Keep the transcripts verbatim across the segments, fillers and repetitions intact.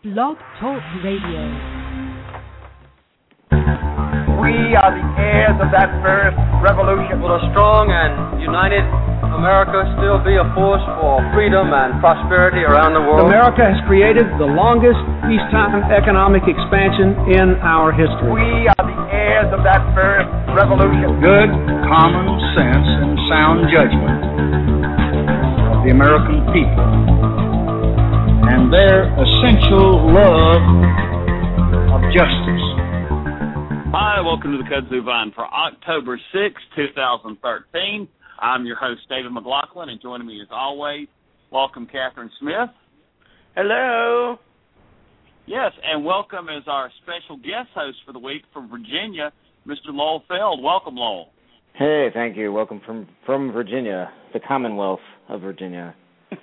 Blog Talk Radio. We are the heirs of that first revolution. Will a strong and united America still be a force for freedom and prosperity around the world? America has created the longest peacetime economic expansion in our history. We are the heirs of that first revolution. Good common sense and sound judgment of the American people and their essential love of justice. Hi, welcome to the Kudzu Vine for October sixth, twenty thirteen. I'm your host, David McLaughlin, and joining me as always, welcome Catherine Smith. Hello. Yes, and welcome as our special guest host for the week from Virginia, Mister Lowell Feld. Welcome, Lowell. Hey, thank you. Welcome from, from Virginia, the Commonwealth of Virginia.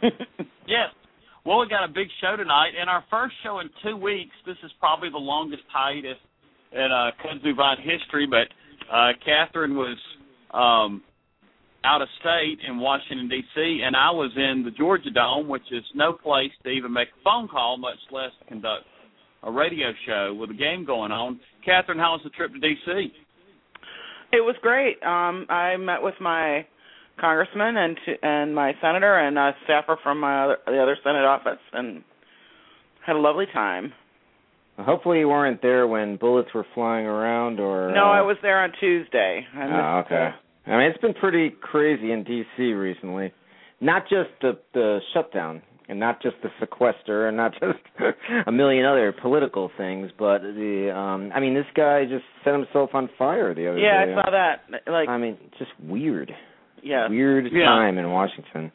Yes. Well, we got a big show tonight, and our first show in two weeks. This is probably the longest hiatus in uh, Kudzu Vine history, but uh, Catherine was um, out of state in Washington, D C, and I was in the Georgia Dome, which is no place to even make a phone call, much less conduct a radio show with a game going on. Catherine, how was the trip to D C? It was great. Um, I met with my congressman and to, and my senator and a staffer from my other, the other Senate office, and had a lovely time. Hopefully you weren't there when bullets were flying around, or... No, uh... I was there on Tuesday. I oh, okay. I mean, it's been pretty crazy in D C recently. Not just the, the shutdown, and not just the sequester, and not just a million other political things, but the, um, I mean, this guy just set himself on fire the other yeah, day. Yeah, I saw that. Like, I mean, just weird. Yeah. Weird yeah. time in Washington.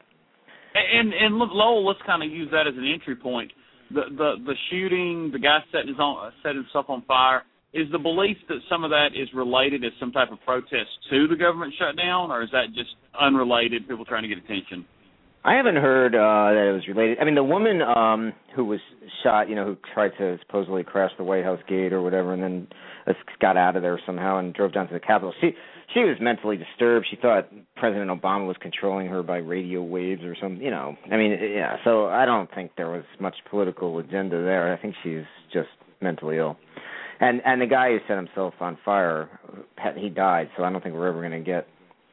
And, and Lowell, let's kind of use that as an entry point. The the, the shooting, the guy setting, his own, setting himself on fire, is the belief that some of that is related as some type of protest to the government shutdown, or is that just unrelated, people trying to get attention? I haven't heard uh, that it was related. I mean, the woman um, who was shot, you know, who tried to supposedly crash the White House gate or whatever, and then got out of there somehow and drove down to the Capitol. She she was mentally disturbed. She thought President Obama was controlling her by radio waves or something. You know, I mean, yeah. So I don't think there was much political agenda there. I think she's just mentally ill. And and the guy who set himself on fire, he died. So I don't think we're ever going to get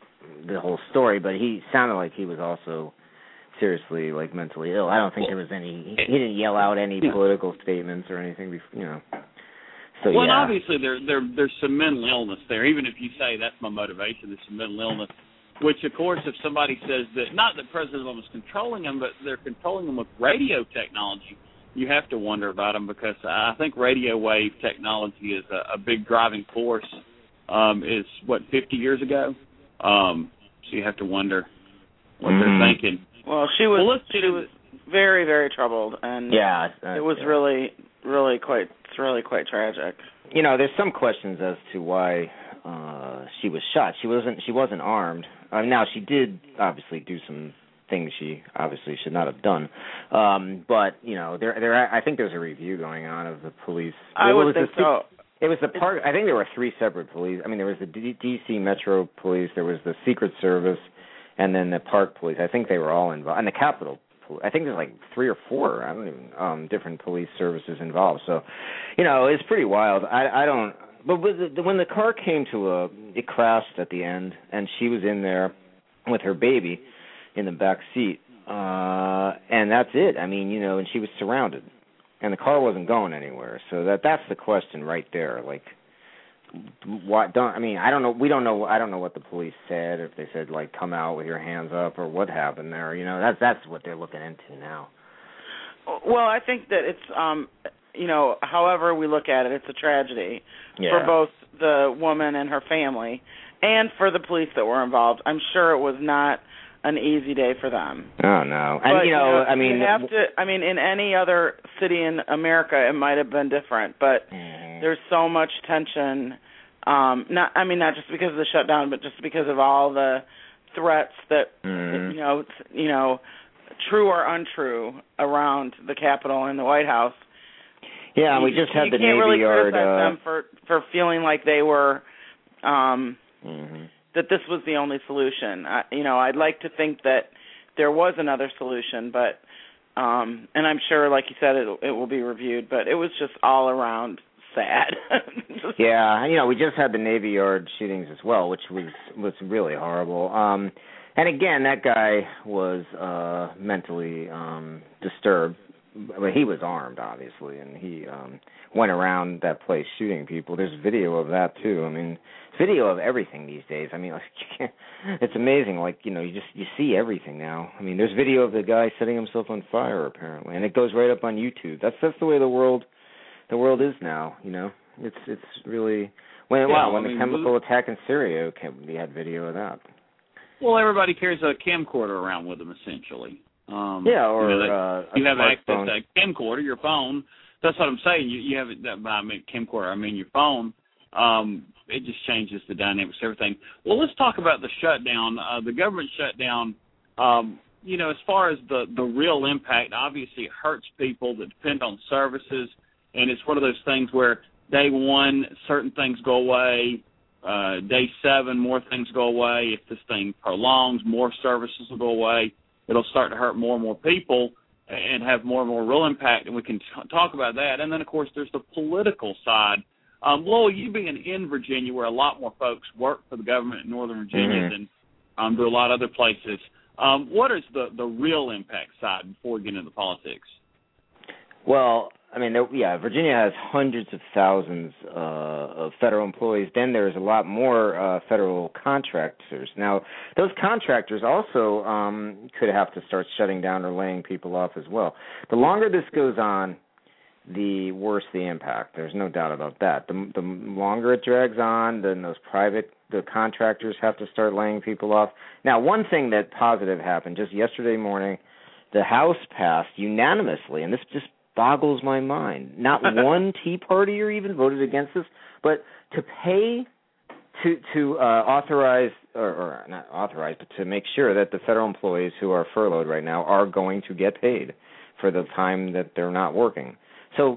the whole story. But he sounded like he was also seriously, like, mentally ill. I don't think there was any, he didn't yell out any political statements or anything, you know. So, well, yeah. and obviously there, there, there's some mental illness there, even if you say that's my motivation, there's some mental illness, which, of course, if somebody says that, not that President Obama is controlling them, but they're controlling them with radio technology, you have to wonder about them, because I think radio wave technology is a, a big driving force, um, is, what, fifty years ago? Um, so you have to wonder what mm-hmm. they're thinking. Well, she was well, she was very, very troubled, and yeah, uh, it was yeah. really, really quite, it's really quite tragic. You know, there's some questions as to why uh, she was shot. She wasn't, she wasn't armed. Uh, now, she did obviously do some things she obviously should not have done, um, but you know, there, there, I think there's a review going on of the police. I it would was think the, so. It was the park. I think there were three separate police. I mean, there was the D- D.C. Metro Police, there was the Secret Service, and then the Park Police. I think they were all involved. And the Capitol Police. I think there's like three or four, I don't even, um, different police services involved. So, you know, it's pretty wild. I, I don't, but the, when the car came to a, it crashed at the end, and she was in there with her baby in the back seat, uh, and that's it. I mean, you know, and she was surrounded, and the car wasn't going anywhere. So that that's the question right there. Like, what don't I mean? I don't know. We don't know. I don't know what the police said. If they said like, "Come out with your hands up," or what happened there. You know, that's that's what they're looking into now. Well, I think that it's, um, you know, however we look at it, it's a tragedy yeah. for both the woman and her family, and for the police that were involved. I'm sure it was not an easy day for them. Oh no, and but, you, know, you know, I mean, you have to. I mean, in any other city in America, it might have been different, but mm. there's so much tension. Um, not, I mean, not just because of the shutdown, but just because of all the threats that mm. you know, you know, true or untrue around the Capitol and the White House. Yeah, you, we just had you the can't Navy really Yard. criticize uh, them for for feeling like they were. Um, mm-hmm. That this was the only solution. I, you know, I'd like to think that there was another solution, but Um, and I'm sure, like you said, it it will be reviewed. But it was just all around sad. Yeah, you know, we just had the Navy Yard shootings as well, which was was really horrible. Um, and again, that guy was uh, mentally um, disturbed. Well, he was armed, obviously, and he um, went around that place shooting people. There's video of that too. I mean, video of everything these days. I mean, like, it's amazing. Like, you know, you just you see everything now. I mean, there's video of the guy setting himself on fire apparently, and it goes right up on YouTube. That's that's the way the world the world is now. You know, it's it's really when yeah, wow when I the mean, chemical attack in Syria, we had video of that. Well, everybody carries a camcorder around with them, essentially. Um, yeah, or you, know, uh, you have access phone. to a camcorder, your phone. That's what I'm saying. You, you have it. I mean, camcorder. I mean, your phone. Um, it just changes the dynamics of everything. Well, let's talk about the shutdown. Uh, the government shutdown. Um, you know, as far as the the real impact, obviously it hurts people that depend on services, and it's one of those things where day one certain things go away. Uh, day seven, more things go away. If this thing prolongs, more services will go away. It'll start to hurt more and more people and have more and more real impact, and we can t- talk about that. And then, of course, there's the political side. Um, Lowell, you being in Virginia, where a lot more folks work for the government in Northern Virginia mm-hmm. than um, do a lot of other places, um, what is the, the real impact side before we get into politics? Well, I mean, there, yeah, Virginia has hundreds of thousands uh, of federal employees. Then there's a lot more uh, federal contractors. Now, those contractors also um, could have to start shutting down or laying people off as well. The longer this goes on, the worse the impact. There's no doubt about that. The, the longer it drags on, then those private the contractors have to start laying people off. Now, one thing that positive happened just yesterday morning, the House passed unanimously, and this just boggles my mind. Not one Tea Partier even voted against this, but to pay to to uh, authorize or, or not authorize, but to make sure that the federal employees who are furloughed right now are going to get paid for the time that they're not working. So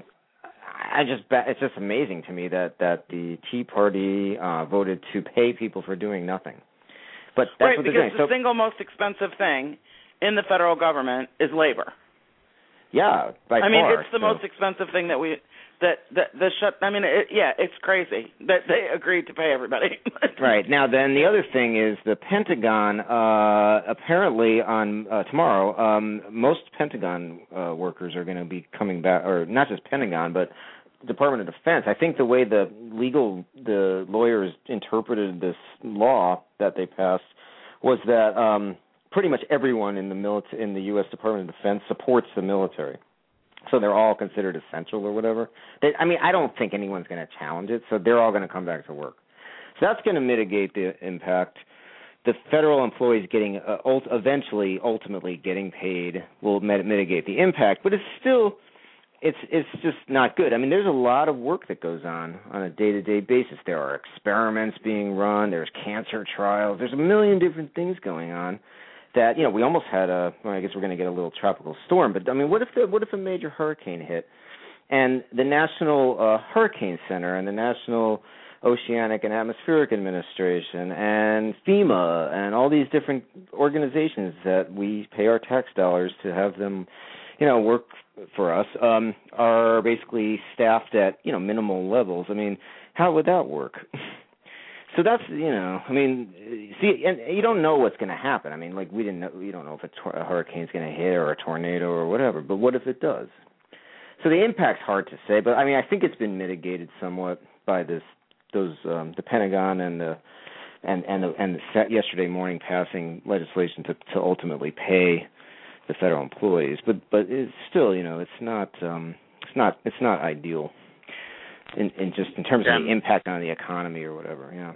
I just it's just amazing to me that that the Tea Party uh, voted to pay people for doing nothing. But that's right, what they're because doing. the so, single most expensive thing in the federal government is labor. Yeah, by I mean, far, it's the so. most expensive thing that we that that the shut. I mean, it, yeah, it's crazy that they agreed to pay everybody. Right now, then the other thing is the Pentagon. Uh, apparently, on uh, tomorrow, um, most Pentagon uh, workers are going to be coming back, or not just Pentagon, but Department of Defense. I think the way the legal the lawyers interpreted this law that they passed was that. Um, Pretty much everyone in the milita- in the U S Department of Defense supports the military, so they're all considered essential or whatever. They, I mean, I don't think anyone's going to challenge it, so they're all going to come back to work. So that's going to mitigate the impact. The federal employees getting uh, ult- eventually, ultimately getting paid will mit- mitigate the impact, but it's still it's it's just not good. I mean, there's a lot of work that goes on on a day-to-day basis. There are experiments being run. There's cancer trials. There's a million different things going on. That, you know, we almost had a, well, I guess we're going to get a little tropical storm, but I mean, what if the, what if a major hurricane hit and the National uh, Hurricane Center and the National Oceanic and Atmospheric Administration and FEMA and all these different organizations that we pay our tax dollars to have them, you know, work for us, um, are basically staffed at, you know, minimal levels. I mean, how would that work? So that's, you know, I mean, see, and you don't know what's going to happen. I mean, like, we didn't know, you don't know if a, tor- a hurricane's going to hit or a tornado or whatever, but what if it does? So the impact's hard to say, but I mean, I think it's been mitigated somewhat by this, those, um, the Pentagon and the, and and the, and the yesterday morning passing legislation to, to ultimately pay the federal employees. But but it's still, you know, it's not, um, it's not, it's not ideal. In, in just in terms yeah. of the impact on the economy or whatever, yeah.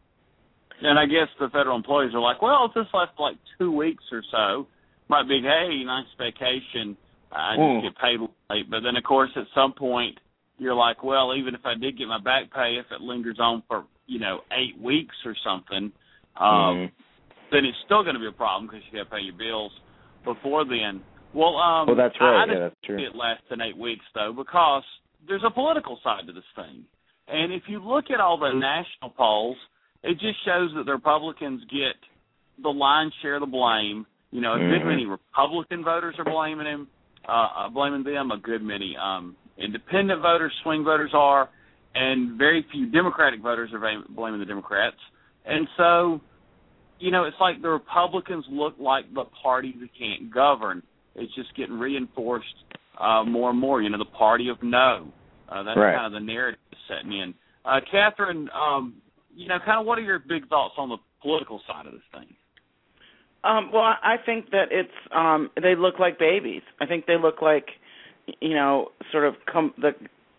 And I guess the federal employees are like, well, if this lasts like two weeks or so, might be, hey, nice vacation, I just mm. get paid late. But then, of course, at some point, you're like, well, even if I did get my back pay, if it lingers on for, you know, eight weeks or something, um, mm. then it's still going to be a problem because you got to pay your bills before then. Well, um, well that's right. I, I yeah, didn't that's true. see it less than eight weeks, though, because there's a political side to this thing. And if you look at all the national polls, it just shows that the Republicans get the lion's share of the blame. You know, a mm-hmm. good many Republican voters are blaming him. uh, blaming them. A good many um, independent voters, swing voters are, and very few Democratic voters are blaming the Democrats. And so, you know, it's like the Republicans look like the party that can't govern. It's just getting reinforced uh, more and more. You know, the party of no. Uh, that's right. kind of the narrative setting in. Uh, Catherine, um, you know, kind of what are your big thoughts on the political side of this thing? Um, well, I think that it's um, they look like babies. I think they look like, you know, sort of com- the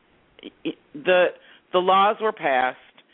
the the laws were passed.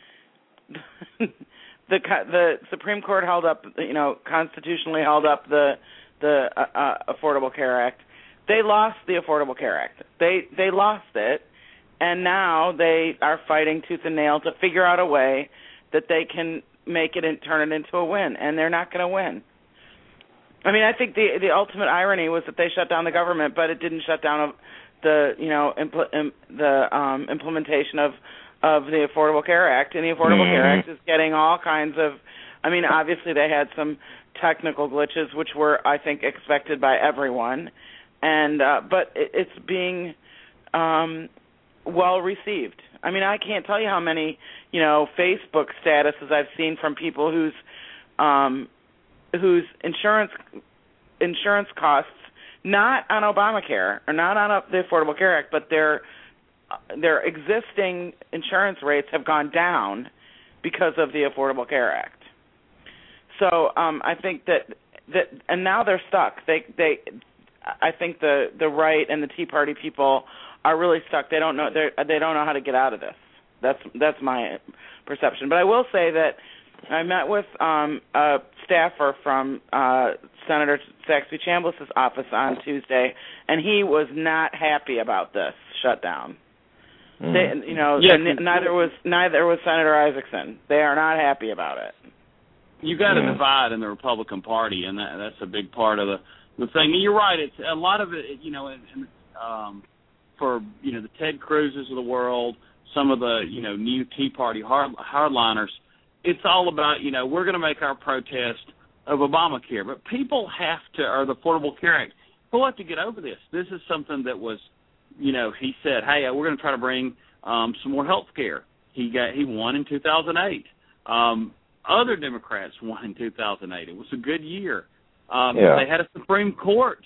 the the Supreme Court held up, you know, constitutionally held up the the uh, uh, Affordable Care Act. They lost the Affordable Care Act. They they lost it, and now they are fighting tooth and nail to figure out a way that they can make it and turn it into a win, and they're not going to win. I mean, I think the the ultimate irony was that they shut down the government, but it didn't shut down the you know impl- im- the um, implementation of of the Affordable Care Act, and the Affordable mm-hmm. Care Act is getting all kinds of. I mean, obviously they had some technical glitches, which were, I think, expected by everyone, and uh, but it, it's being um, well received. I mean, I can't tell you how many you know Facebook statuses I've seen from people whose um, whose insurance insurance costs, not on Obamacare or not on the Affordable Care Act, but their their existing insurance rates have gone down because of the Affordable Care Act. So um, I think that that, and now they're stuck. They they, I think the the right and the Tea Party people are really stuck. They don't know they they don't know how to get out of this. That's that's my perception. But I will say that I met with um, a staffer from uh, Senator Saxby Chambliss's office on Tuesday, and he was not happy about this shutdown. Mm. They, you know, yeah, neither was neither was Senator Isaacson. They are not happy about it. You got a mm. divide in the Republican Party, and that, that's a big part of the the thing. And you're right. It's a lot of it. You know, and, and, um, for you know the Ted Cruz's of the world, some of the you know new Tea Party hard, hardliners. It's all about, you know, we're going to make our protest of Obamacare. But people have to, or the Affordable Care Act, people have to get over this. This is something that was, you know, he said, hey, we're going to try to bring um, some more health care. He got, he won in two thousand eight. Um, other Democrats won in two thousand eight. It was a good year. Um, yeah. They had a Supreme Court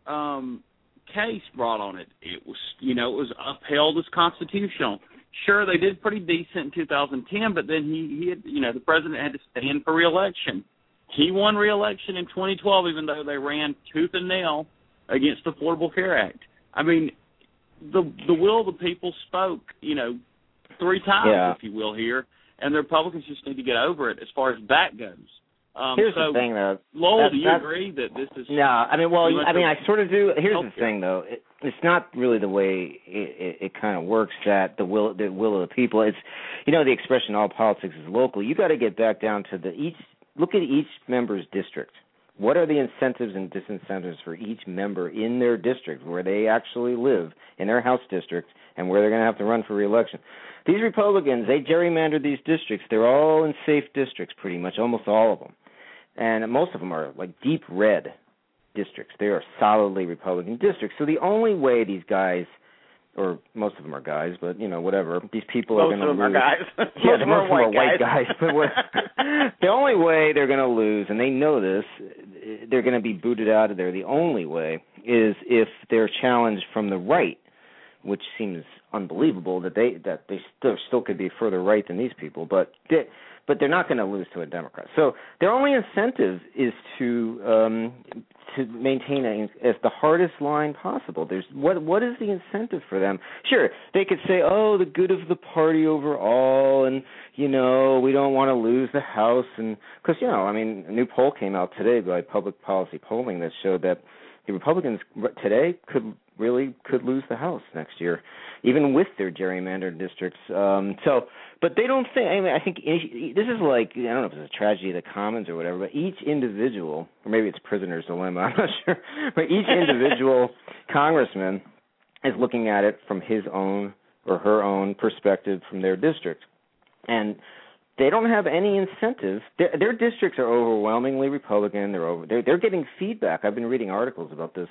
um, case brought on it. It was, you know, it was upheld as constitutional. Sure, they did pretty decent in two thousand ten, but then he, he had, you know, the president had to stand for re-election. He won re-election in twenty twelve, even though they ran tooth and nail against the Affordable Care Act. I mean, the the will of the people spoke, you know, three times, yeah. if you will, here, and the Republicans just need to get over it as far as that goes. Um, here's so, the thing, though. Lowell, do you agree that this is... No, I mean, well, I mean, I sort of do. Here's the thing, though. It, it's not really the way it, it, it kind of works, that the will the will of the people. It's, you know, the expression, all politics is local. You got to get back down to the each, look at each member's district. What are the incentives and disincentives for each member in their district, where they actually live, in their House district, and where they're going to have to run for re-election? These Republicans, they gerrymandered these districts. They're all in safe districts, pretty much, almost all of them. And most of them are like deep red districts. They are solidly Republican districts. So the only way these guys, or most of them are guys, but, you know, whatever, these people most are going to lose. Most of them are guys. Yeah, most, most of them are white guys. guys. But what, the only way they're going to lose, and they know this, they're going to be booted out of there. The only way is if they're challenged from the right, which seems unbelievable that they that they still, still could be further right than these people. But they, but they're not going to lose to a Democrat. So their only incentive is to um, to maintain a, as the hardest line possible. There's what what is the incentive for them? Sure, they could say, oh, the good of the party overall, and you know we don't want to lose the House, and because you know I mean a new poll came out today by Public Policy Polling that showed that the Republicans today could really could lose the House next year, even with their gerrymandered districts. Um, so, but they don't think. I mean, I think each, this is like I don't know if it's a tragedy of the commons or whatever. But each individual, or maybe it's prisoner's dilemma. I'm not sure. But each individual congressman is looking at it from his own or her own perspective from their district, and they don't have any incentive. Their, their districts are overwhelmingly Republican. They're over. They're, they're getting feedback. I've been reading articles about this.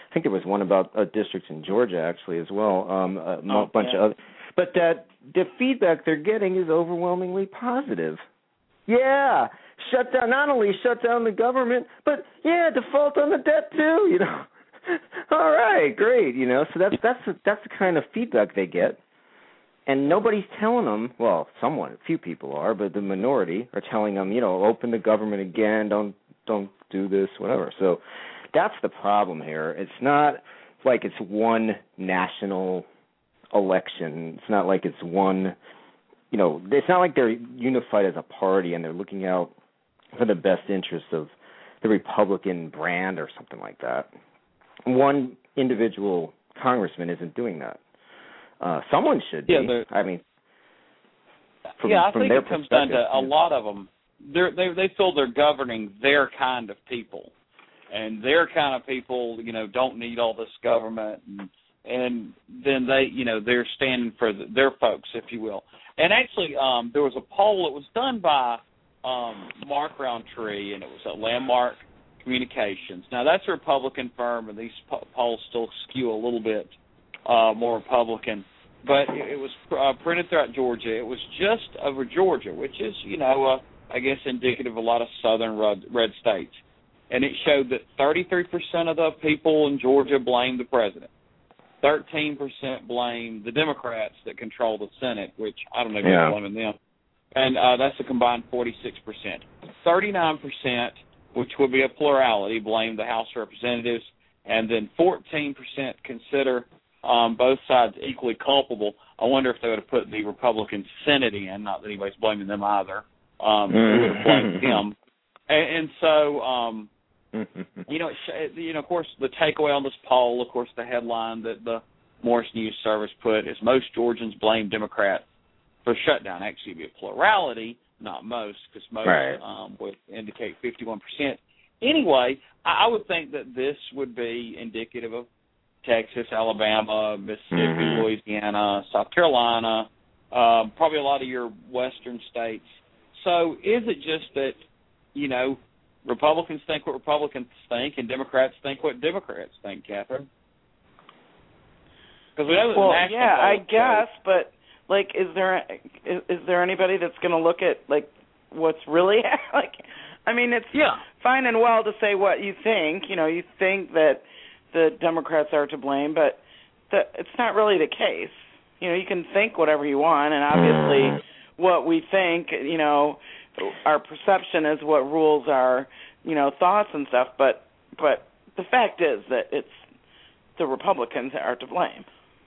I think there was one about uh, districts in Georgia actually as well. Um, a oh, bunch yeah. of other, but that the feedback they're getting is overwhelmingly positive. Yeah, shut down. Not only shut down the government, but yeah, default on the debt too. You know. All right, great. You know, so that's that's the, that's the kind of feedback they get, and nobody's telling them. Well, someone, a few people are, but the minority are telling them, you know, open the government again. Don't don't do this, whatever. So that's the problem here. It's not like it's one national election. It's not like it's one. You know, it's not like they're unified as a party and they're looking out for the best interests of the Republican brand or something like that. One individual congressman isn't doing that. Uh, someone should be. Yeah, I mean, from, yeah, I from think their it comes down to a yeah. lot of them. They're, they they feel they're governing their kind of people, and their kind of people, you know, don't need all this government, and and then they, you know, they're standing for the, their folks, if you will. And actually, um, there was a poll that was done by um, Mark Roundtree, and it was at Landmark Communications. Now, that's a Republican firm, and these po- polls still skew a little bit uh, more Republican. But it, it was uh, printed throughout Georgia. It was just over Georgia, which is, you know, uh, I guess indicative of a lot of southern red, red states. And it showed that thirty-three percent of the people in Georgia blamed the president. thirteen percent blame the Democrats that control the Senate, which I don't know if yeah. you're blaming them. And uh, that's a combined forty-six percent. thirty-nine percent, which would be a plurality, blame the House of Representatives. And then fourteen percent consider um, both sides equally culpable. I wonder if they would have put the Republican Senate in, not that anybody's blaming them either. Um, they would have blamed him. And, and so... Um, you know, you know. Of course, the takeaway on this poll, of course, the headline that the Morris News Service put is most Georgians blame Democrat for shutdown. Actually, it'd be a plurality, not most, because most right. um, would indicate fifty-one percent. Anyway, I would think that this would be indicative of Texas, Alabama, Mississippi, mm-hmm. Louisiana, South Carolina, um, probably a lot of your western states. So is it just that, you know, Republicans think what Republicans think, and Democrats think what Democrats think, Catherine? Because we know well, the national yeah, I vote, guess, so. but like, is there is, is there anybody that's going to look at like what's really like? I mean, it's yeah. fine and well to say what you think. You know, you think that the Democrats are to blame, but the, it's not really the case. You know, you can think whatever you want, and obviously, what we think, you know. Our perception is what rules our, you know, thoughts and stuff. But but the fact is that it's the Republicans that are to blame.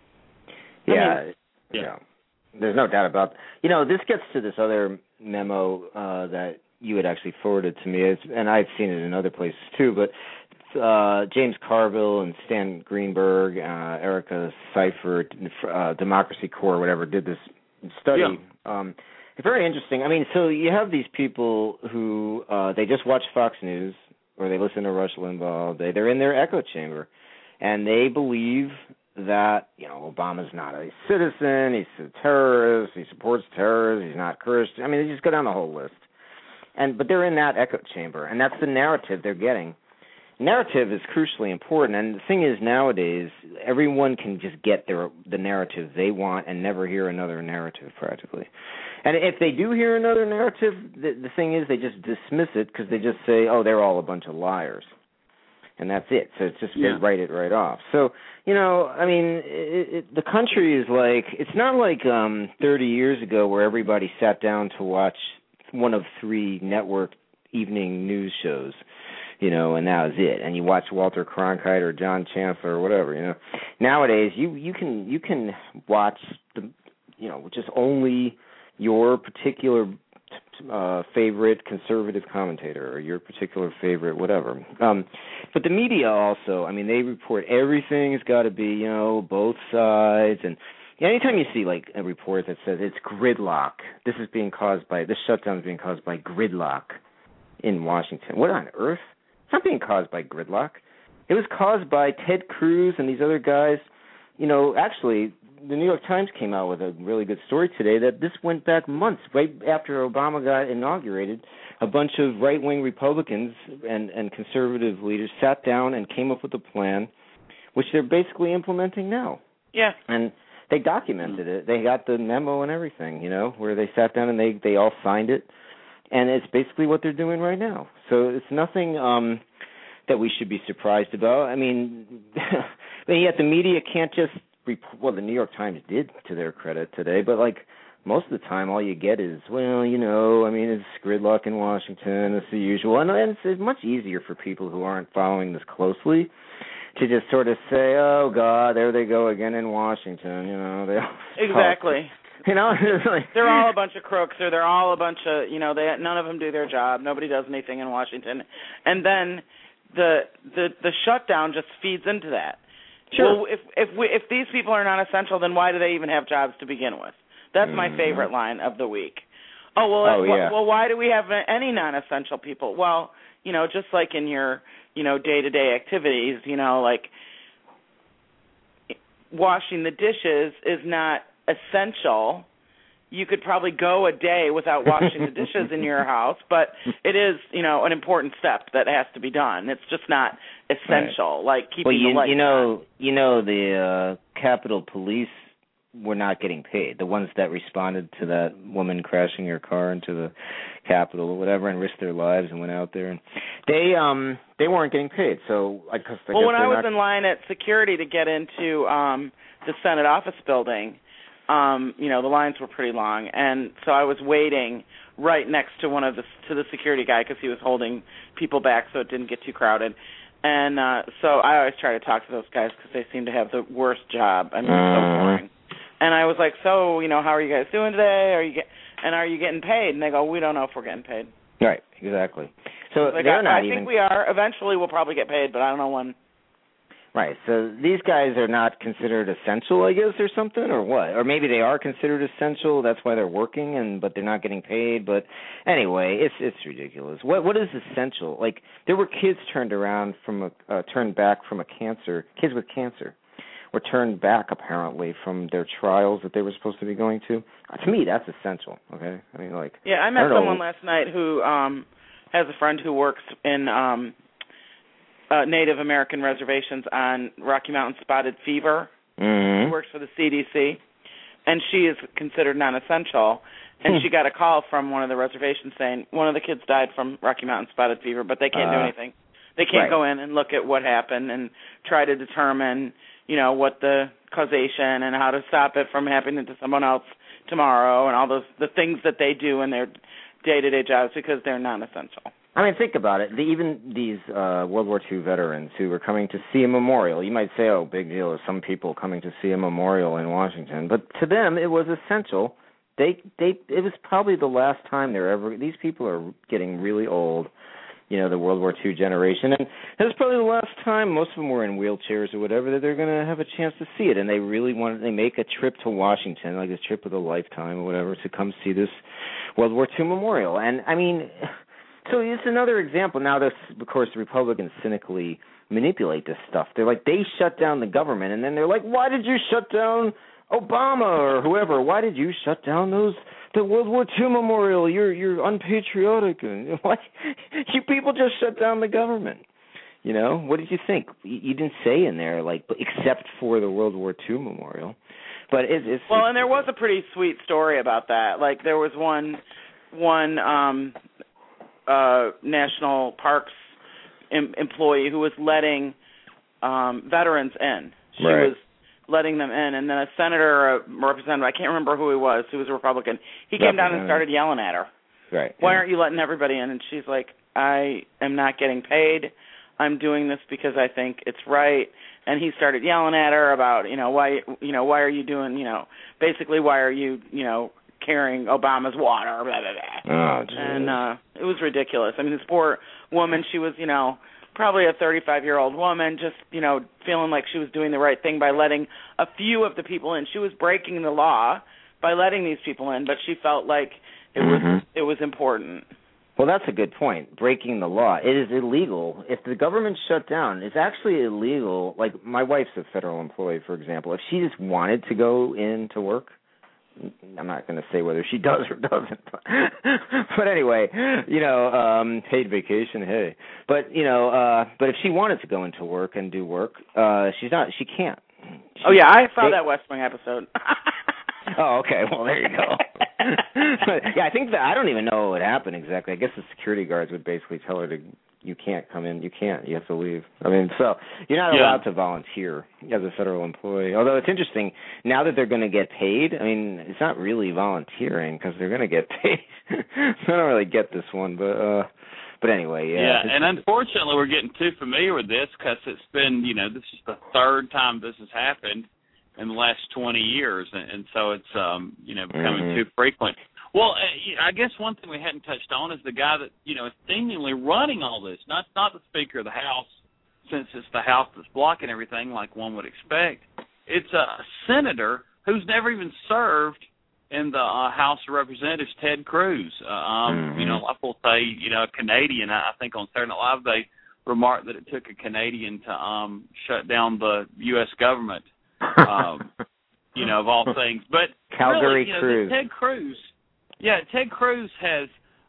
Yeah, I mean, yeah. There's no doubt about. You know, this gets to this other memo uh, that you had actually forwarded to me, it's, and I've seen it in other places too. But uh, James Carville and Stan Greenberg, uh, Erica Seifert, uh, Democracy Corps, whatever, did this study. Yeah. Um, It's very interesting. I mean, so you have these people who uh, they just watch Fox News or they listen to Rush Limbaugh. They they're in their echo chamber, and they believe that you know Obama's not a citizen. He's a terrorist. He supports terrorists. He's not Christian. I mean, they just go down the whole list. And but they're in that echo chamber, and that's the narrative they're getting. Narrative is crucially important, and the thing is nowadays everyone can just get their the narrative they want and never hear another narrative practically. And if they do hear another narrative, the, the thing is they just dismiss it because they just say, oh, they're all a bunch of liars. And that's it. So it's just yeah. they write it right off. So, you know, I mean, it, it, the country is like, it's not like um, thirty years ago where everybody sat down to watch one of three network evening news shows. You know, and that was it. And you watch Walter Cronkite or John Chancellor or whatever. You know, nowadays you you can you can watch the you know just only your particular uh, favorite conservative commentator or your particular favorite whatever. Um, but the media also, I mean, they report everything's got to be you know both sides. And anytime you see like a report that says it's gridlock, this is being caused by this shutdown is being caused by gridlock in Washington. What on earth? It's not being caused by gridlock. It was caused by Ted Cruz and these other guys. You know, actually, the New York Times came out with a really good story today that this went back months. Right after Obama got inaugurated, a bunch of right-wing Republicans and, and conservative leaders sat down and came up with a plan which they're basically implementing now. Yeah. And they documented it. They got the memo and everything, you know, where they sat down and they, they all signed it. And it's basically what they're doing right now. So it's nothing um, that we should be surprised about. I mean, but yet the media can't just, rep- well, the New York Times did, to their credit today, but like most of the time all you get is, well, you know, I mean, it's gridlock in Washington, it's the usual. And it's, it's much easier for people who aren't following this closely to just sort of say, oh, God, there they go again in Washington, you know. They Exactly. You know, they're all a bunch of crooks, or they're all a bunch of, you know, they none of them do their job. Nobody does anything in Washington, and then the the the shutdown just feeds into that. Sure. Well, if if we, if these people are not essential, then why do they even have jobs to begin with? That's mm-hmm. my favorite line of the week. Oh well, oh, well, yeah. well, why do we have any non-essential people? Well, you know, just like in your you know day-to-day activities, you know, like washing the dishes is not essential. You could probably go a day without washing the dishes in your house, but it is, you know, an important step that has to be done. It's just not essential, right. like keeping well, you, the lights you know, on. You know, the uh, Capitol Police were not getting paid. The ones that responded to that woman crashing her car into the Capitol or whatever and risked their lives and went out there, and they um they weren't getting paid. So I, cause I well, guess when I was not... in line at security to get into um the Senate office building. Um, you know, the lines were pretty long, and so I was waiting right next to one of the to the security guy because he was holding people back so it didn't get too crowded. And uh, so I always try to talk to those guys because they seem to have the worst job. I mean, it's so boring. And I was like, so, you know, how are you guys doing today? Are you get and are you getting paid? And they go, we don't know if we're getting paid. Right, exactly. So like, they're I, not I even. think we are. Eventually, we'll probably get paid, but I don't know when. Right, so these guys are not considered essential, I guess, or something, or what? Or maybe they are considered essential, that's why they're working, and but they're not getting paid. But anyway, it's it's ridiculous. What what is essential? Like, there were kids turned around from a uh, turned back from a cancer. Kids with cancer were turned back apparently from their trials that they were supposed to be going to. Uh, to me, that's essential. Okay, I mean, like yeah, I met I someone know. last night who um has a friend who works in um. Uh, Native American reservations on Rocky Mountain spotted fever. Mm-hmm. She works for the C D C, and she is considered non-essential. And she got a call from one of the reservations saying one of the kids died from Rocky Mountain spotted fever, but they can't uh, do anything. They can't right. go in and look at what happened and try to determine, you know, what the causation and how to stop it from happening to someone else tomorrow and all those the things that they do in their day-to-day jobs because they're non-essential. I mean, think about it. The, even these uh, World War Two veterans who were coming to see a memorial, you might say, oh, big deal, some people coming to see a memorial in Washington. But to them, it was essential. They, they, it was probably the last time they're ever, these people are getting really old, you know, the World War Two generation. And it was probably the last time, most of them were in wheelchairs or whatever, that they're going to have a chance to see it. And they really wanted, they make a trip to Washington, like a trip of a lifetime or whatever, to come see this World War Two memorial. And, I mean... So it's another example. Now, this, of course, the Republicans cynically manipulate this stuff. They're like, they shut down the government, and then they're like, why did you shut down Obama or whoever? Why did you shut down those the World War Two memorial? You're you're unpatriotic. And what? You people just shut down the government. You know, what did you think? You didn't say in there, like, except for the World War Two memorial. But it, it's well, it's, and there was a pretty sweet story about that. Like, there was one one. Um, Uh, National Parks em- employee who was letting um, veterans in. She right. was letting them in, and then a senator, a representative, I can't remember who he was, who was a Republican, he came down and started yelling at her. Right. Why yeah. aren't you letting everybody in? And she's like, I am not getting paid. I'm doing this because I think it's right. And he started yelling at her about, you know, why, you know, why are you doing, you know, basically why are you, you know, carrying Obama's water, blah, blah, blah. Oh, and uh, it was ridiculous. I mean, this poor woman, she was, you know, probably a thirty-five-year-old woman, just, you know, feeling like she was doing the right thing by letting a few of the people in. She was breaking the law by letting these people in, but she felt like it mm-hmm. was it was important. Well, that's a good point, breaking the law. It is illegal. If the government shut down, it's actually illegal. Like, my wife's a federal employee, for example. If she just wanted to go in to work, I'm not going to say whether she does or doesn't, but, but anyway, you know, um, paid vacation, hey. But you know, uh, but if she wanted to go into work and do work, uh, she's not. She can't. She, oh yeah, I saw they, that West Wing episode. Oh, okay. Well, there you go. Yeah, I think that I don't even know what would happen exactly. I guess the security guards would basically tell her to, you can't come in, you can't, you have to leave. I mean, so you're not yeah. allowed to volunteer as a federal employee. Although it's interesting, now that they're going to get paid, I mean, it's not really volunteering because they're going to get paid. So I don't really get this one, but uh, but anyway, yeah. Yeah, and unfortunately we're getting too familiar with this because it's been, you know, this is the third time this has happened in the last twenty years, and, and so it's, um, you know, becoming mm-hmm. too frequent. Well, uh, I guess one thing we hadn't touched on is the guy that, you know, is seemingly running all this, not not the Speaker of the House, since it's the House that's blocking everything like one would expect. It's a senator who's never even served in the uh, House of Representatives, Ted Cruz. Uh, um, mm-hmm. You know, a lot of people say, you know, a Canadian. I think on Saturday Night Live they remarked that it took a Canadian to um, shut down the U S government. um, you know, of all things. But Calgary really, you know, Cruz. Ted Cruz, yeah, Ted Cruz has,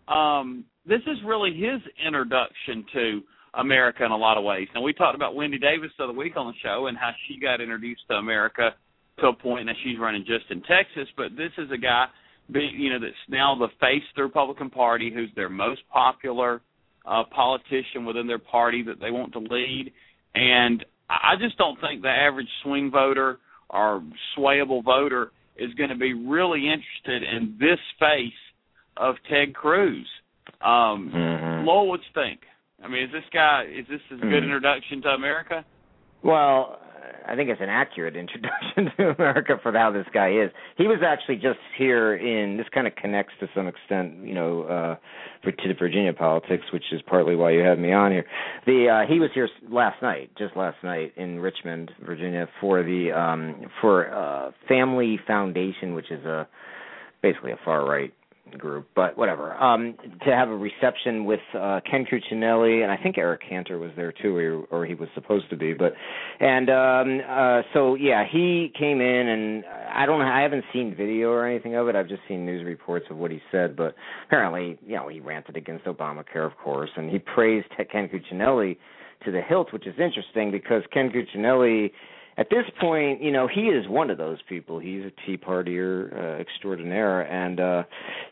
um, this is really his introduction to America in a lot of ways. Now, we talked about Wendy Davis the other week on the show and how she got introduced to America to a point that she's running just in Texas, but this is a guy, you know, that's now the face of the Republican Party, who's their most popular uh, politician within their party that they want to lead, and I just don't think the average swing voter or swayable voter is going to be really interested in this face of Ted Cruz. Um, mm-hmm. Lowell, what you think? I mean, is this guy, is this a good mm-hmm. introduction to America? Well, I think it's an accurate introduction to America for how this guy is. He was actually just here in, this kind of connects to some extent, you know, uh, for, to the Virginia politics, which is partly why you had me on here. The uh, he was here last night, just last night in Richmond, Virginia, for the um, for uh, Family Foundation, which is a basically a far right group, but whatever, um, to have a reception with uh, Ken Cuccinelli, and I think Eric Cantor was there too, or, or he was supposed to be, but, and um, uh, so, yeah, he came in, and I don't I haven't seen video or anything of it, I've just seen news reports of what he said, but apparently, you know, he ranted against Obamacare, of course, and he praised Ken Cuccinelli to the hilt, which is interesting, because Ken Cuccinelli, at this point, you know, he is one of those people. He's a Tea Partier uh, extraordinaire, and uh,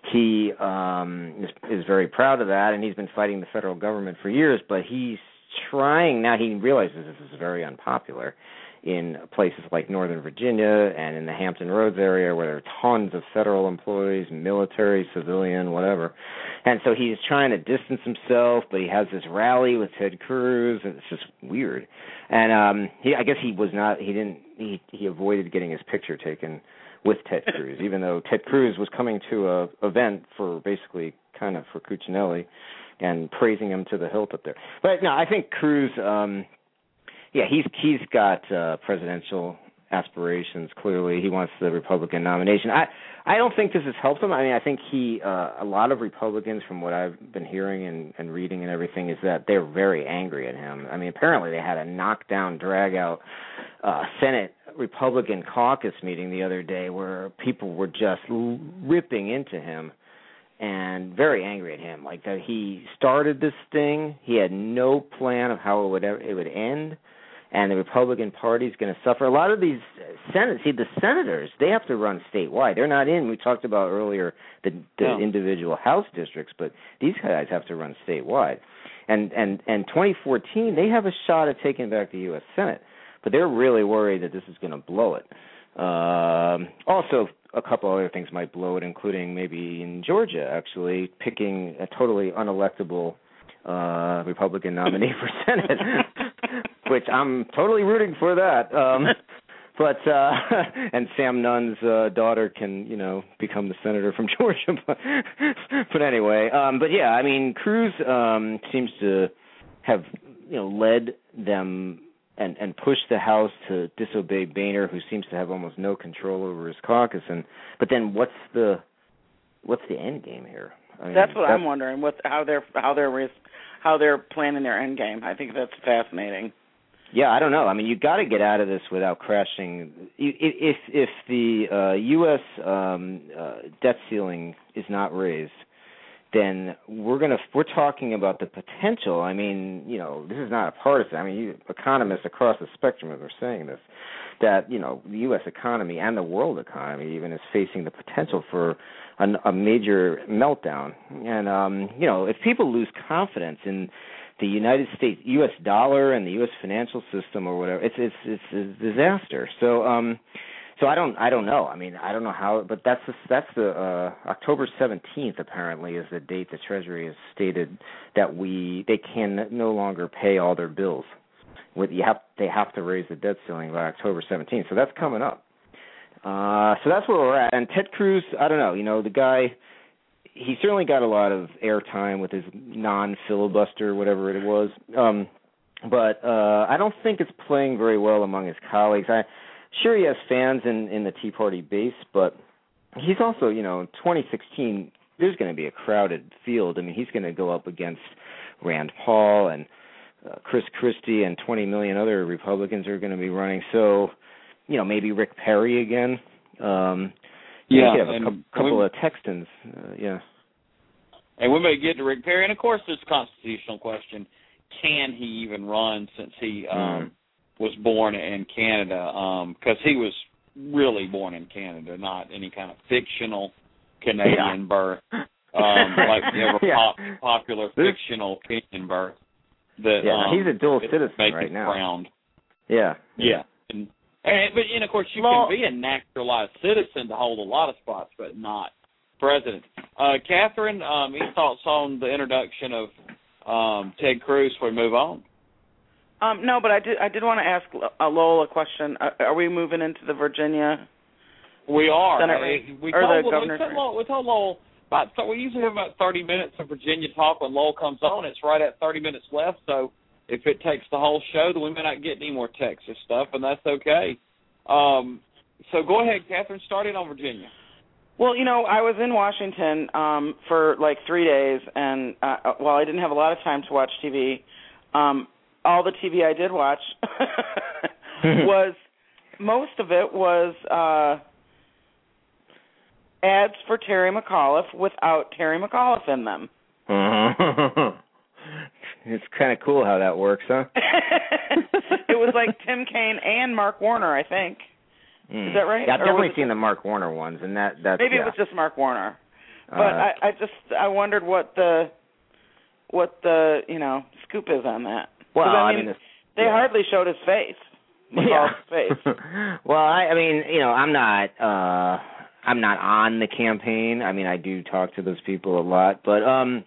he um, is, is very proud of that, and he's been fighting the federal government for years, but he's trying, now he realizes this is very unpopular in places like Northern Virginia and in the Hampton Roads area where there are tons of federal employees, military, civilian, whatever. And so he's trying to distance himself, but he has this rally with Ted Cruz, and it's just weird. And um, he, I guess he was not, he didn't, he, he avoided getting his picture taken with Ted Cruz, even though Ted Cruz was coming to a event for basically kind of for Cuccinelli and praising him to the hilt up there. But no, I think Cruz, um, yeah, he's he's got uh, presidential aspirations. Clearly, he wants the Republican nomination. I I don't think this has helped him. I mean, I think he uh, a lot of Republicans, from what I've been hearing and, and reading and everything, is that they're very angry at him. I mean, apparently they had a knockdown, drag out uh, Senate Republican caucus meeting the other day where people were just ripping into him and very angry at him, like that he started this thing. He had no plan of how it would ever, it would end. And the Republican Party is going to suffer. A lot of these Senate, see, the senators, they have to run statewide. They're not in. We talked about earlier the, the yeah. individual House districts, but these guys have to run statewide. And and and twenty fourteen, they have a shot at taking back the U S Senate, but they're really worried that this is going to blow it. Um, also, a couple other things might blow it, including maybe in Georgia, actually, picking a totally unelectable uh, Republican nominee for Senate, which I'm totally rooting for that. Um, but uh, and Sam Nunn's uh, daughter can, you know, become the senator from Georgia. but, but anyway, um, but yeah, I mean, Cruz um, seems to have, you know, led them and, and pushed the House to disobey Boehner, who seems to have almost no control over his caucus. And but then what's the what's the end game here? I mean, that's what that's, I'm wondering. What how they're how they're how they're planning their end game. I think that's fascinating. Yeah, I don't know. I mean, you got to get out of this without crashing. If if the uh, U S um, uh, debt ceiling is not raised, then we're gonna we're talking about the potential. I mean, you know, this is not a partisan. I mean, you, economists across the spectrum are saying this, that you know the U S economy and the world economy even is facing the potential for a, a major meltdown. And um, you know, if people lose confidence in the United States, U S dollar, and the U S financial system, or whatever, it's it's it's a disaster. So, um, so I don't I don't know. I mean, I don't know how, but that's the, that's the uh, October seventeenth apparently is the date the Treasury has stated that we they can no longer pay all their bills. With you have they have to raise the debt ceiling by October seventeenth. So that's coming up. Uh, so that's where we're at. And Ted Cruz, I don't know. You know, the guy. He certainly got a lot of airtime with his non-filibuster, whatever it was. Um, but uh, I don't think it's playing very well among his colleagues. I sure he has fans in, in the Tea Party base, but he's also, you know, in twenty sixteen, there's going to be a crowded field. I mean, he's going to go up against Rand Paul and uh, Chris Christie and twenty million other Republicans are going to be running. So, you know, maybe Rick Perry again. Um Yeah, you have a and couple, couple we, of Texans, uh, yeah. And we may get to Rick Perry. And, of course, this constitutional question, can he even run since he um, mm. was born in Canada? Because um, he was really born in Canada, not any kind of fictional Canadian yeah. birth, um, like the ever yeah. pop, popular fictional Kenyan birth. That, yeah, um, he's a dual citizen right now. Crowned. Yeah. Yeah. yeah. And, And, but, and, of course, you well, can be a naturalized citizen to hold a lot of spots, but not president. Uh, Catherine, um, any thoughts on the introduction of um, Ted Cruz before we move on? Um, no, but I did I did want to ask uh, Lowell a question. Uh, are we moving into the Virginia We are. Senate race? We or told, the governor's we, told Lowell, we told Lowell, about, so we usually have about thirty minutes of Virginia talk. When Lowell comes on, it's right at thirty minutes left, so if it takes the whole show, then we may not get any more Texas stuff, and that's okay. Um, so go ahead, Catherine, start it on Virginia. Well, you know, I was in Washington um, for like three days, and uh, while I didn't have a lot of time to watch T V, um, all the T V I did watch was, most of it was uh, ads for Terry McAuliffe without Terry McAuliffe in them. It's kind of cool how that works, huh? It was like Tim Kaine and Mark Warner, I think. Mm. Is that right? Yeah, I've definitely seen the Mark Warner ones, and that that's maybe yeah. it was just Mark Warner. But uh, I, I just I wondered what the what the you know scoop is on that. Well, I mean, I mean they yeah. hardly showed his face. Yeah. His face. Well, I, I mean, you know, I'm not uh, I'm not on the campaign. I mean, I do talk to those people a lot, but um.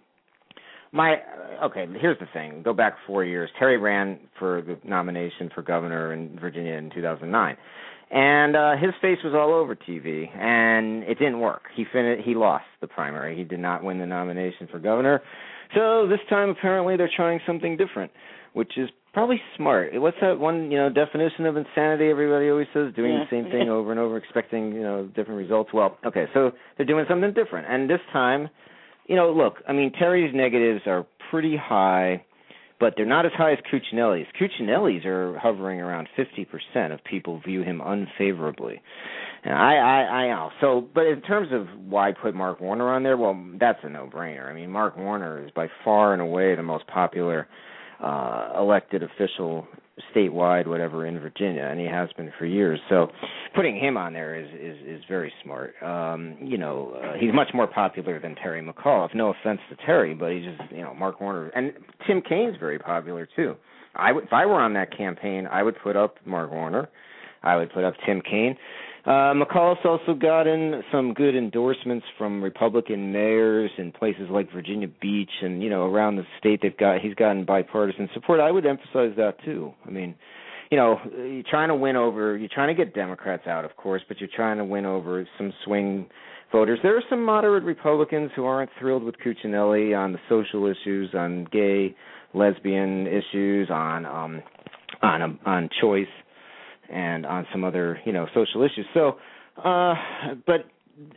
My okay, here's the thing. Go back four years. Terry ran for the nomination for governor in Virginia in two thousand nine, and uh, his face was all over T V, and it didn't work. He fin- he lost the primary. He did not win the nomination for governor. So this time, apparently, they're trying something different, which is probably smart. What's that one, you know, definition of insanity everybody always says? Doing yeah. the same thing over and over, expecting, you know, different results. Well, okay, so they're doing something different, and this time. You know, look, I mean, Terry's negatives are pretty high, but they're not as high as Cuccinelli's. Cuccinelli's are hovering around fifty percent of people view him unfavorably. And I, I, I know. So, but in terms of why put Mark Warner on there, well, that's a no-brainer. I mean, Mark Warner is by far and away the most popular uh, elected official statewide, whatever, in Virginia, and he has been for years. So putting him on there is is, is very smart. Um, you know, uh, he's much more popular than Terry McAuliffe. No offense to Terry, but he's just, you know, Mark Warner. And Tim Kaine's very popular, too. I w- if I were on that campaign, I would put up Mark Warner. I would put up Tim Kaine. Uh, McAuliffe's also gotten some good endorsements from Republican mayors in places like Virginia Beach and, you know, around the state. They've got he's gotten bipartisan support. I would emphasize that too. I mean, you know, you're trying to win over, you're trying to get Democrats out, of course, but you're trying to win over some swing voters. There are some moderate Republicans who aren't thrilled with Cuccinelli on the social issues, on gay, lesbian issues, on um, on um, on choice, and on some other, you know, social issues. So, uh, but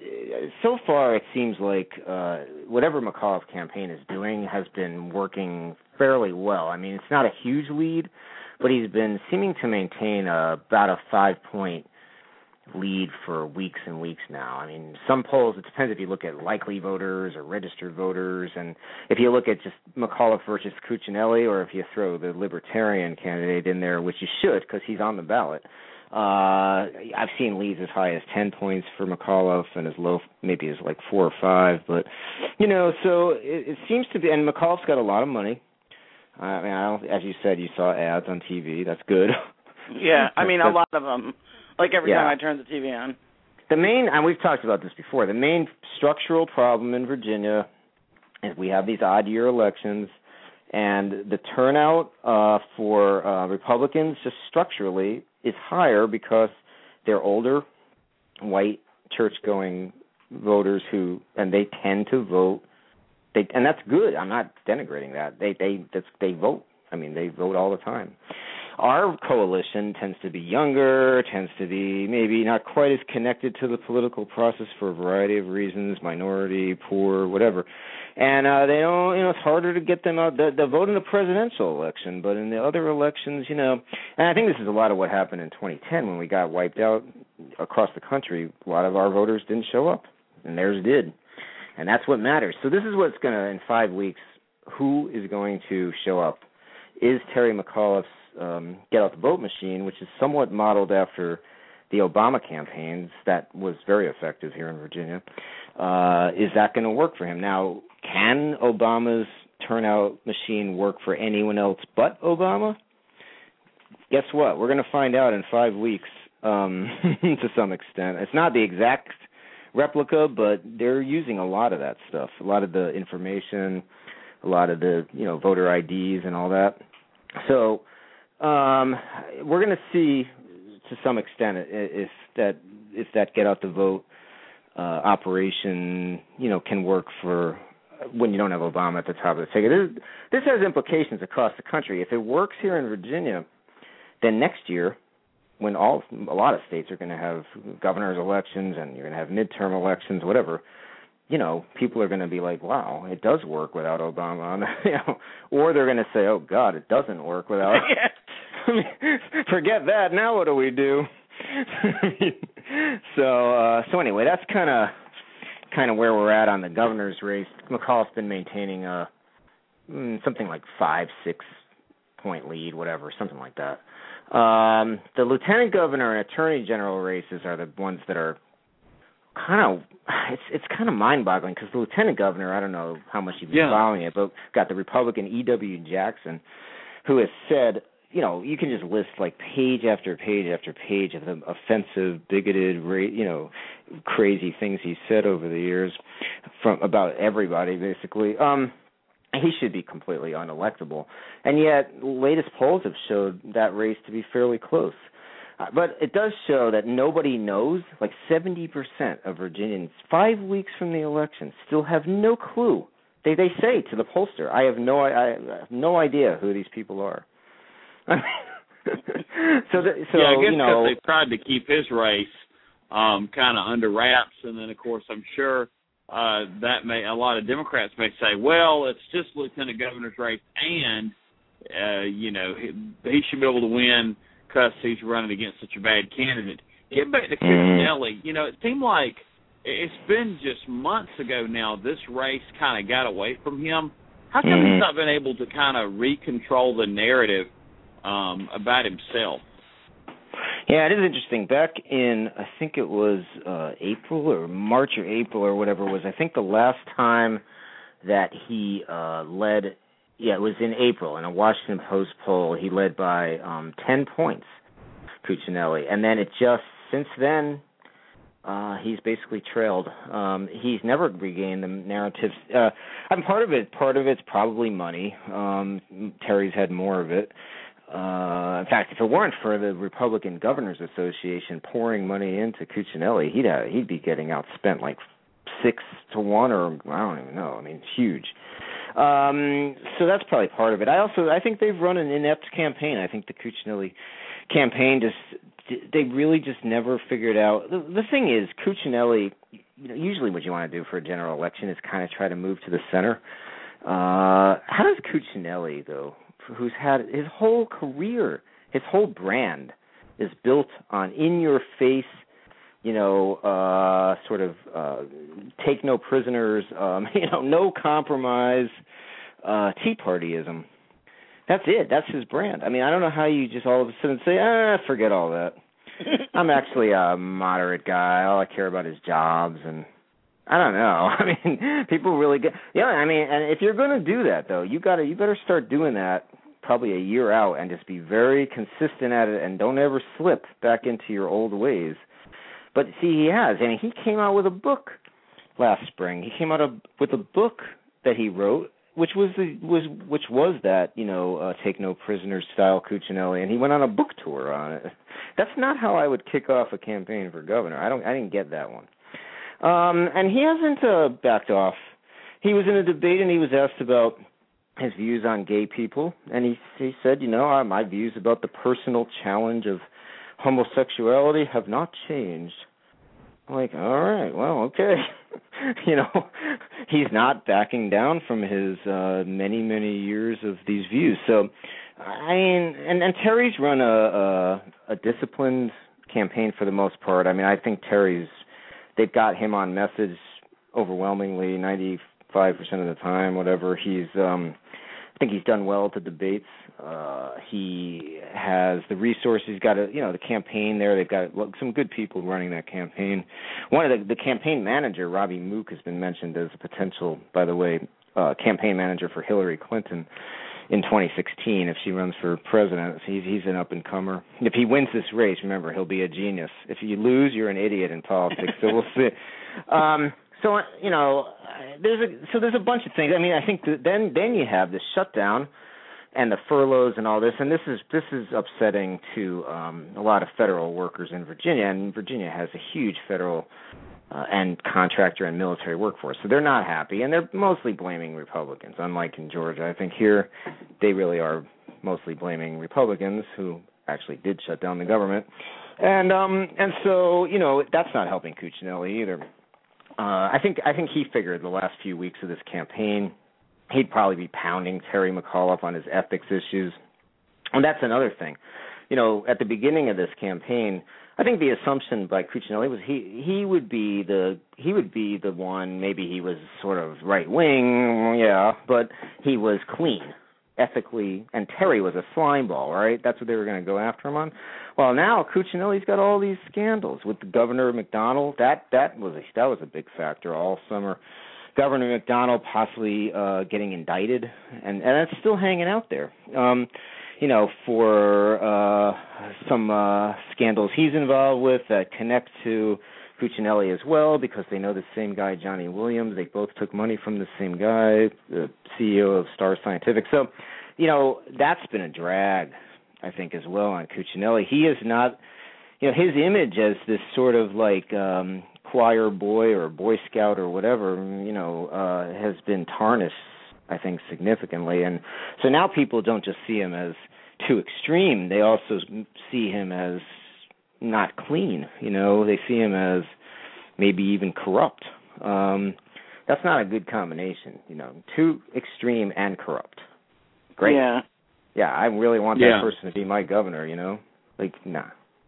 so far it seems like uh, whatever McAuliffe campaign is doing has been working fairly well. I mean, it's not a huge lead, but he's been seeming to maintain a, about a five-point lead for weeks and weeks now. I mean, some polls, it depends if you look at likely voters or registered voters, and if you look at just McAuliffe versus Cuccinelli, or if you throw the Libertarian candidate in there, which you should because he's on the ballot. Uh, I've seen leads as high as ten points for McAuliffe and as low maybe as like four or five, but, you know, so it, it seems to be, and McAuliffe's got a lot of money. I mean, I don't, as you said, you saw ads on T V. That's good. Yeah, I mean, a lot of them. Like every yeah. time I turn the T V on. The main, and we've talked about this before, the main structural problem in Virginia is we have these odd year elections, and the turnout uh, for uh, Republicans just structurally is higher because they're older, white, church-going voters who, and they tend to vote. They, and that's good. I'm not denigrating that. They they that's, they vote. I mean, they vote all the time. Our coalition tends to be younger, tends to be maybe not quite as connected to the political process for a variety of reasons, minority, poor, whatever. And uh, they don't, you know, it's harder to get them out. They, they vote in the presidential election, but in the other elections, you know, and I think this is a lot of what happened in twenty ten when we got wiped out across the country. A lot of our voters didn't show up, and theirs did. And that's what matters. So this is what's going to, in five weeks, who is going to show up? Is Terry McAuliffe's um, Get Out the Vote machine, which is somewhat modeled after the Obama campaigns, that was very effective here in Virginia. Uh, is that going to work for him? Now, can Obama's turnout machine work for anyone else but Obama? Guess what? We're going to find out in five weeks um, to some extent. It's not the exact replica, but they're using a lot of that stuff, a lot of the information, a lot of the, you know, voter I Ds and all that. So um, we're going to see to some extent if that if that Get Out the Vote uh, operation, you know, can work for when you don't have Obama at the top of the ticket. This, this has implications across the country. If it works here in Virginia, then next year, when all a lot of states are going to have governor's elections and you're going to have midterm elections, whatever, you know, people are going to be like, wow, it does work without Obama. You know, or they're going to say, oh, God, it doesn't work without forget that. Now what do we do? so, uh, so anyway, that's kind of kind of where we're at on the governor's race. McAuliffe's been maintaining a mm, something like five, six point lead, whatever, something like that. Um, the lieutenant governor and attorney general races are the ones that are kind of, it's it's kind of mind-boggling because the lieutenant governor, I don't know how much you've been yeah. following it, but got the Republican E W Jackson, who has said, you know, you can just list like page after page after page of the offensive, bigoted, you know, crazy things he's said over the years from about everybody, basically. Um, he should be completely unelectable. And yet, latest polls have showed that race to be fairly close. Uh, but it does show that nobody knows, like seventy percent of Virginians, five weeks from the election, still have no clue. They they say to the pollster, I have no I, I have no idea who these people are. so, the, so yeah, I guess you know, because they tried to keep his race um, kind of under wraps, and then of course I'm sure uh, that may a lot of Democrats may say, well, it's just lieutenant governor's race, and uh, you know he, he should be able to win because he's running against such a bad candidate. Get back to Cuccinelli. You know, it seemed like it's been just months ago now. This race kind of got away from him. How come mm-hmm. he's not been able to kind of recontrol the narrative Um, about himself? Yeah, it is interesting. Back in, I think it was uh, April or March or April or whatever it was, I think the last time that he uh, led, yeah, it was in April in a Washington Post poll, he led by um, ten points, Cuccinelli. And then it just, since then, uh, he's basically trailed. Um, he's never regained the narratives. Uh, and part of it, part of it's probably money. Um, Terry's had more of it. Uh, in fact, if it weren't for the Republican Governors Association pouring money into Cuccinelli, he'd have, he'd be getting outspent like six to one, or I don't even know. I mean, it's huge. Um, so that's probably part of it. I also I think they've run an inept campaign. I think the Cuccinelli campaign just they really just never figured out. The, the thing is, Cuccinelli, you know, usually what you want to do for a general election is kind of try to move to the center. Uh, how does Cuccinelli though, who's had his whole career his whole brand is built on in-your-face, you know, uh, sort of uh, take no prisoners, um, you know, no compromise, uh, Tea Partyism. That's it. That's his brand. I mean, I don't know how you just all of a sudden say, ah, forget all that. I'm actually a moderate guy. All I care about is jobs, and I don't know. I mean, people really get. Yeah, I mean, and if you're going to do that, though, you got to you better start doing that probably a year out, and just be very consistent at it, and don't ever slip back into your old ways. But see, he has. I mean, he came out with a book last spring. He came out of, with a book that he wrote, which was the was which was that you know uh, take no prisoners style Cuccinelli, and he went on a book tour on it. That's not how I would kick off a campaign for governor. I don't. I didn't get that one. Um, and he hasn't uh, backed off. He was in a debate, and he was asked about his views on gay people, and he he said, you know, uh, my views about the personal challenge of homosexuality have not changed. I'm like, all right, well, okay. You know, he's not backing down from his uh, many, many years of these views. So, I mean, and, and Terry's run a, a a disciplined campaign for the most part. I mean, I think Terry's, they've got him on message overwhelmingly, ninety-five percent of the time, whatever. He's, um, I think he's done well at the debates. Uh, he has the resources. He's got a, you know, the campaign there. They've got some good people running that campaign. One of the, the campaign manager, Robbie Mook, has been mentioned as a potential, by the way, uh, campaign manager for Hillary Clinton in twenty sixteen if she runs for president. He's he's an up-and-comer. If he wins this race, remember, he'll be a genius. If you lose, you're an idiot in politics, so we'll see. Um, so, you know, there's a, so there's a bunch of things. I mean, I think that then then you have this shutdown and the furloughs and all this, and this is this is upsetting to um, a lot of federal workers in Virginia, and Virginia has a huge federal uh, and contractor and military workforce, so they're not happy, and they're mostly blaming Republicans, unlike in Georgia. I think here they really are mostly blaming Republicans who actually did shut down the government, and um, and so, you know, that's not helping Cuccinelli either. Uh, I think I think he figured the last few weeks of this campaign he'd probably be pounding Terry McAuliffe on his ethics issues. And that's another thing. You know, at the beginning of this campaign, I think the assumption by Cuccinelli was he he would be the he would be the one, maybe he was sort of right wing, yeah, but he was clean, ethically, and Terry was a slime ball, right? That's what they were going to go after him on. Well, now Cuccinelli's got all these scandals with the Governor McDonnell. That that was a, that was a big factor all summer. Governor McDonnell possibly uh, getting indicted, and, and that's still hanging out there. Um, you know, for uh, some uh, scandals he's involved with that connect to Cuccinelli as well, because they know the same guy, Johnny Williams. They both took money from the same guy, the C E O of Star Scientific. So, you know, that's been a drag, I think, as well on Cuccinelli. He is not, you know, his image as this sort of like um, choir boy or Boy Scout or whatever, you know, uh, has been tarnished, I think, significantly. And so now people don't just see him as too extreme. They also see him as not clean. You know, they see him as maybe even corrupt. Um, that's not a good combination, you know, too extreme and corrupt. Great. Yeah. Yeah, I really want yeah. that person to be my governor, you know? Like, nah.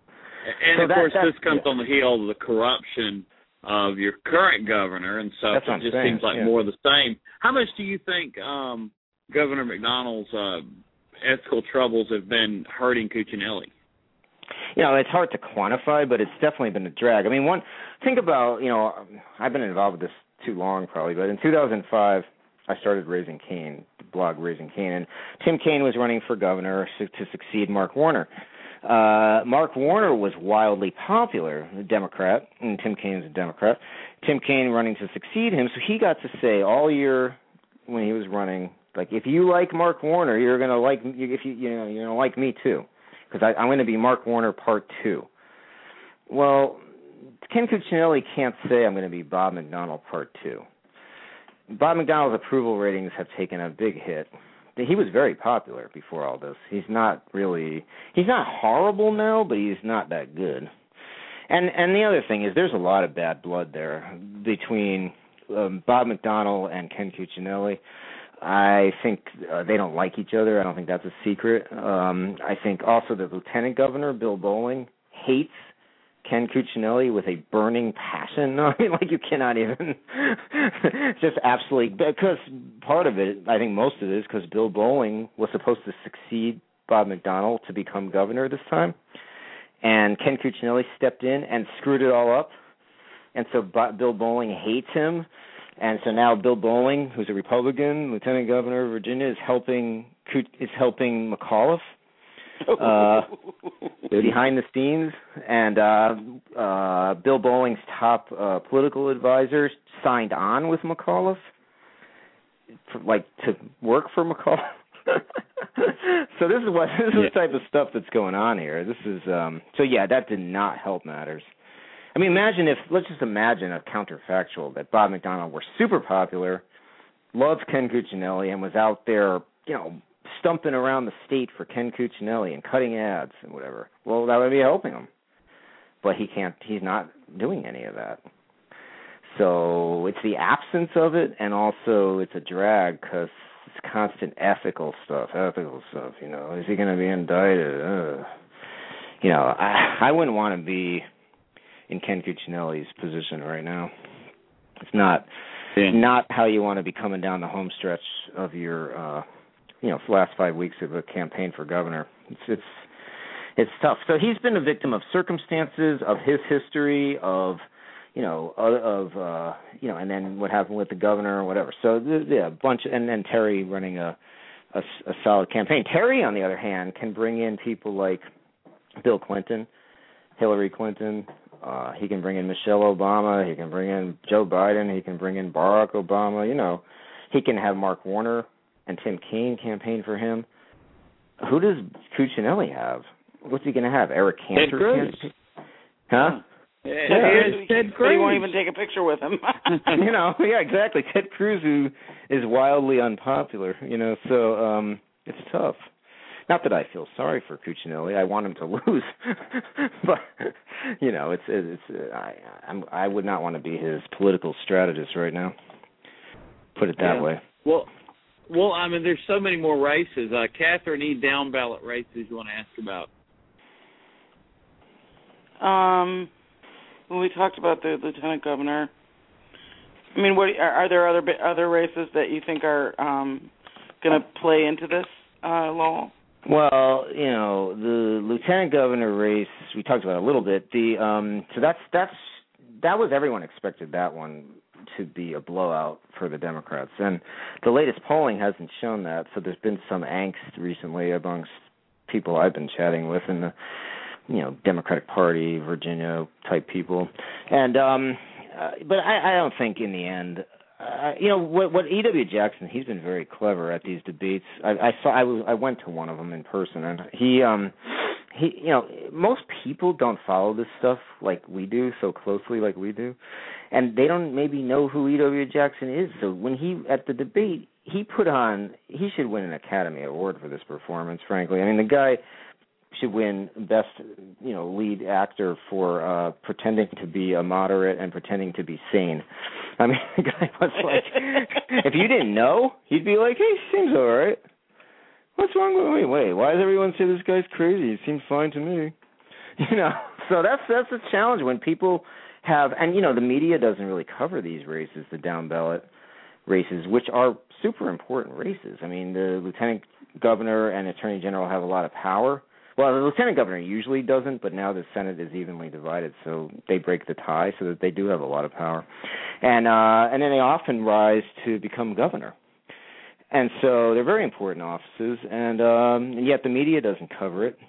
And, so of that, course, this comes yeah. on the heel of the corruption of your current governor, and so That's it just saying, seems like yeah. more of the same. How much do you think um, Governor McDonnell's uh, ethical troubles have been hurting Cuccinelli? You know, it's hard to quantify, but it's definitely been a drag. I mean, one, think about, you know, I've been involved with this too long probably, but in two thousand five, I started Raising Cain, the blog Raising Cain, and Tim Kaine was running for governor to, to succeed Mark Warner. Uh, Mark Warner was wildly popular, a Democrat, and Tim Kaine's a Democrat. Tim Kaine running to succeed him, so he got to say all year when he was running, like, if you like Mark Warner, you're gonna like if you you know you're gonna like me too, because I'm going to be Mark Warner Part Two. Well, Ken Cuccinelli can't say I'm going to be Bob McDonnell Part Two. Bob McDonnell's approval ratings have taken a big hit. He was very popular before all this. He's not really, he's not horrible now, but he's not that good. And and the other thing is there's a lot of bad blood there between um, Bob McDonnell and Ken Cuccinelli. I think uh, they don't like each other. I don't think that's a secret. Um, I think also the lieutenant governor, Bill Bolling, hates Ken Cuccinelli with a burning passion. I mean, like you cannot even just absolutely, because part of it, I think most of it is because Bill Bolling was supposed to succeed Bob McDonnell to become governor this time, and Ken Cuccinelli stepped in and screwed it all up, and so Bill Bolling hates him. And so now Bill Bolling, who's a Republican, Lieutenant Governor of Virginia, is helping is helping McAuliffe uh, behind the scenes. And uh, uh, Bill Bolling's top uh, political advisor signed on with McAuliffe, for, like to work for McAuliffe. So this is what this is yeah. the type of stuff that's going on here. This is um, so yeah, that did not help matters. I mean, imagine if, let's just imagine a counterfactual, that Bob McDonnell were super popular, loves Ken Cuccinelli, and was out there, you know, stumping around the state for Ken Cuccinelli and cutting ads and whatever. Well, that would be helping him. But he can't, he's not doing any of that. So it's the absence of it, and also it's a drag because it's constant ethical stuff, ethical stuff, you know. Is he going to be indicted? Ugh. You know, I, I wouldn't want to be in Ken Cuccinelli's position right now. It's not yeah. not how you want to be coming down the home stretch of your, uh, you know, last five weeks of a campaign for governor. It's it's it's tough. So he's been a victim of circumstances, of his history, of you know, of uh, you know, and then what happened with the governor or whatever. So yeah, a bunch, and then Terry running a, a a solid campaign. Terry, on the other hand, can bring in people like Bill Clinton, Hillary Clinton. Uh, he can bring in Michelle Obama. He can bring in Joe Biden. He can bring in Barack Obama. You know, he can have Mark Warner and Tim Kaine campaign for him. Who does Cuccinelli have? What's he going to have? Eric Cantor? Ted Cruz. Huh? Yeah, yeah. yeah. Ted Cruz. He won't even take a picture with him. You know, yeah, exactly. Ted Cruz, who is wildly unpopular. You know, so um, it's tough. Not that I feel sorry for Cuccinelli. I want him to lose, but you know, it's it's. I I'm, I would not want to be his political strategist right now. Put it that yeah. way. Well, well, I mean, there's so many more races. Uh, Catherine, any down ballot races you want to ask about? Um, when we talked about the lieutenant governor, I mean, what are, are there other other races that you think are um, going to play into this, uh, Lowell? Well, you know, the lieutenant governor race we talked about a little bit. The um, so that's that's that was everyone expected that one to be a blowout for the Democrats, and the latest polling hasn't shown that. So there's been some angst recently amongst people I've been chatting with in the you know Democratic Party, Virginia type people, and um, uh, but I, I don't think in the end. Uh, you know what? What E W. Jackson, he's been very clever at these debates. I, I saw. I was. I went to one of them in person, and he, um, he. You know, most people don't follow this stuff like we do, so closely like we do, and they don't maybe know who E W. Jackson is. So when he at the debate, he put on. He should win an Academy Award for this performance. Frankly, I mean, the guy should win best, you know, lead actor for uh, pretending to be a moderate and pretending to be sane. I mean, the guy was like, if you didn't know, he'd be like, hey, seems all right. What's wrong with me? Wait, why does everyone say this guy's crazy? He seems fine to me. You know, so that's that's a challenge when people have, and, you know, the media doesn't really cover these races, the down ballot races, which are super important races. I mean, the lieutenant governor and attorney general have a lot of power. Well, the lieutenant governor usually doesn't, but now the Senate is evenly divided, so they break the tie so that they do have a lot of power. And uh, and then they often rise to become governor. And so they're very important offices, and, um, and yet the media doesn't cover it.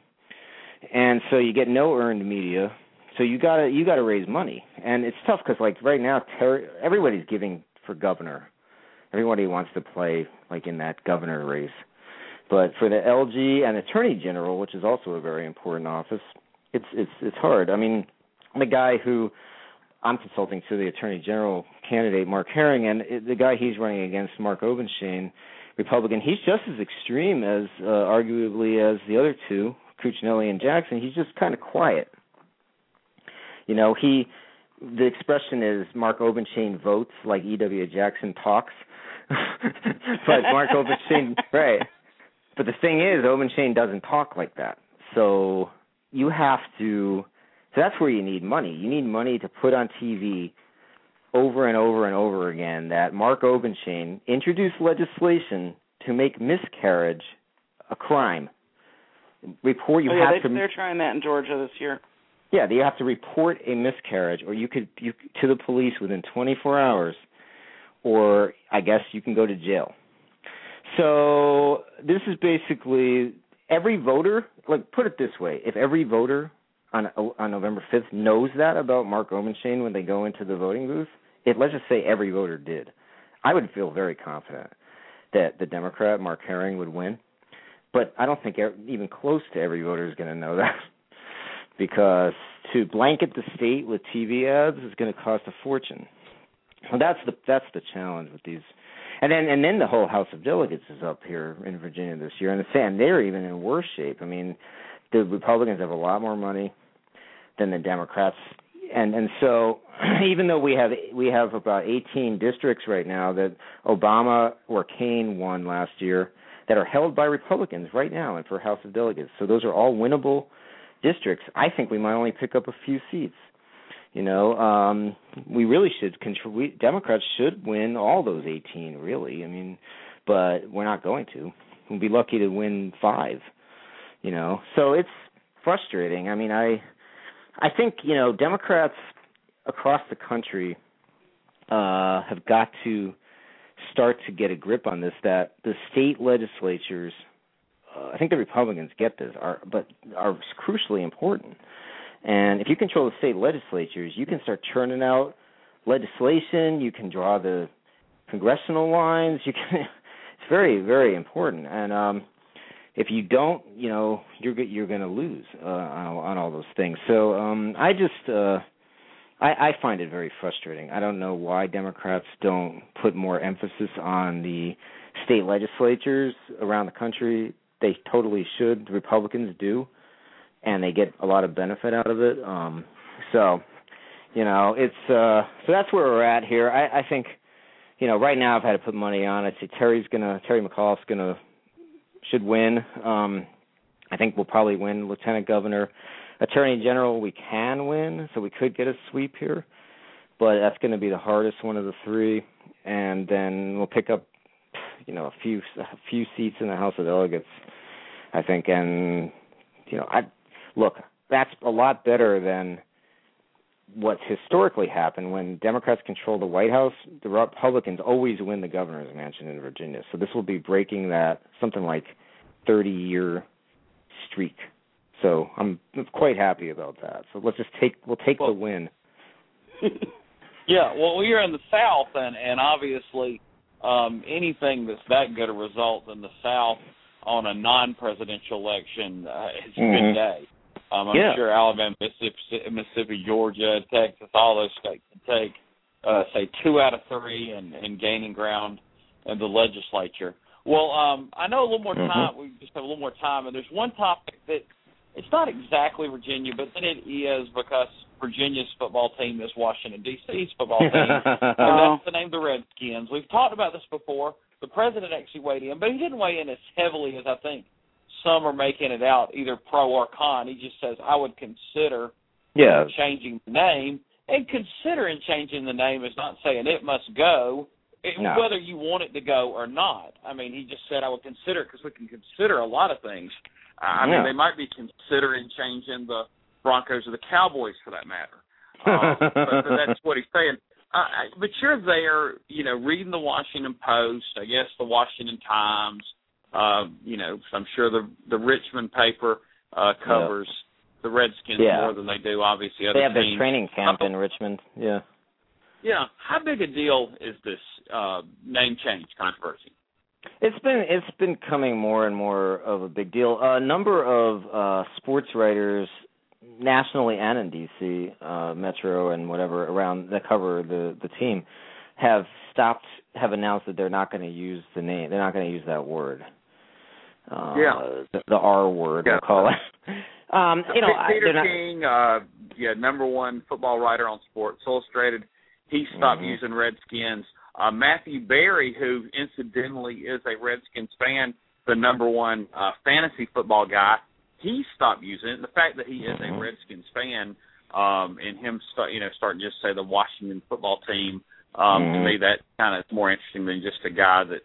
And so you get no earned media. So you gotta you gotta raise money, and it's tough because like right now ter- everybody's giving for governor. Everybody wants to play like in that governor race. But for the L G and Attorney General, which is also a very important office, it's it's it's hard. I mean, the guy who I'm consulting to, the Attorney General candidate, Mark Herring, and the guy he's running against, Mark Obenstein, Republican, he's just as extreme as, uh, arguably, as the other two, Cuccinelli and Jackson. He's just kind of quiet. You know, he, the expression is Mark Obenstein votes like E W. Jackson talks. But Mark Obenshain, right. But the thing is, Obenshain doesn't talk like that. So you have to, so that's where you need money. You need money to put on T V over and over and over again that Mark Obenshain introduced legislation to make miscarriage a crime. Report, you oh, yeah, have they, to. They're trying that in Georgia this year. Yeah, you have to report a miscarriage, or you could you to the police within twenty-four hours, or I guess you can go to jail. So this is basically every voter. Like, put it this way: if every voter on on November fifth knows that about Mark Obenshain when they go into the voting booth, if let's just say every voter did, I would feel very confident that the Democrat Mark Herring would win. But I don't think even close to every voter is going to know that. Because to blanket the state with T V ads is going to cost a fortune. Well, that's the that's the challenge with these, and then and then the whole House of Delegates is up here in Virginia this year, and and they're even in worse shape. I mean, the Republicans have a lot more money than the Democrats, and and so even though we have we have about eighteen districts right now that Obama or Kaine won last year that are held by Republicans right now and for House of Delegates, so those are all winnable districts. I think we might only pick up a few seats. You know, um, we really should control. We, Democrats should win all those eighteen, really. I mean, but we're not going to. We'll be lucky to win five. You know, so it's frustrating. I mean, I, I think you know Democrats across the country uh, have got to start to get a grip on this. That the state legislatures. Uh, I think the Republicans get this, are, but are crucially important. And if you control the state legislatures, you can start churning out legislation. You can draw the congressional lines. You can. It's very, very important. And um, if you don't, you know, you're you're going to lose uh, on, on all those things. So um, I just uh, I, I find it very frustrating. I don't know why Democrats don't put more emphasis on the state legislatures around the country. They totally should. The Republicans do, and they get a lot of benefit out of it. Um, so, you know, it's uh, so that's where we're at here. I, I think, you know, right now I've had to put money on it. Say Terry's gonna, Terry McAuliffe's gonna should win. Um, I think we'll probably win Lieutenant Governor, Attorney General. We can win, so we could get a sweep here, but that's going to be the hardest one of the three. And then we'll pick up, you know, a few a few seats in the House of Delegates, I think, and you know, I look, that's a lot better than what's historically happened when Democrats control the White House. The Republicans always win the governor's mansion in Virginia, so this will be breaking that something like thirty-year streak. So I'm quite happy about that. So let's just take we'll take well, the win. Yeah, well, we're in the South, and and obviously. Um, anything that's that good a result in the South on a non-presidential election uh, is a mm-hmm. good day. Um, I'm yeah. sure Alabama, Mississippi, Mississippi, Georgia, Texas, all those states can take, uh, say, two out of three and, and gaining ground in the legislature. Well, um, I know a little more mm-hmm. time. We just have a little more time, and there's one topic that it's not exactly Virginia, but then it is because Virginia's football team is Washington, D C's football team, and that's the name of the Redskins. We've talked about this before. The president actually weighed in, but he didn't weigh in as heavily as I think some are making it out, either pro or con. He just says, I would consider yeah. changing the name, and considering changing the name is not saying it must go, it, no. whether you want it to go or not. I mean, he just said, I would consider it because we can consider a lot of things. I yeah. mean, they might be considering changing the Broncos or the Cowboys, for that matter. Um, but, but that's what he's saying. Uh, but you're there, you know, reading the Washington Post, I guess the Washington Times. Uh, you know, I'm sure the the Richmond paper uh, covers yeah. the Redskins yeah. more than they do, obviously, other They have teams. their training camp uh, in Richmond. Yeah. Yeah. How big a deal is this uh, name change controversy? It's been it's been coming more and more of a big deal. A number of uh, sports writers, nationally and in D C, uh, Metro and whatever around that cover the, the team, have stopped, have announced that they're not going to use the name. They're not going to use that word. Uh, yeah. The, the R word, yeah. we'll call it. um, you know, Peter not, King, uh, yeah, number one football writer on Sports Illustrated. He stopped mm-hmm. using Redskins. uh, Matthew Berry, who incidentally is a Redskins fan, the number one uh, fantasy football guy, he stopped using it. And the fact that he is a Redskins fan, um, and him start, you know, starting just say the Washington football team, um, mm-hmm. to me that kind of is more interesting than just a guy that's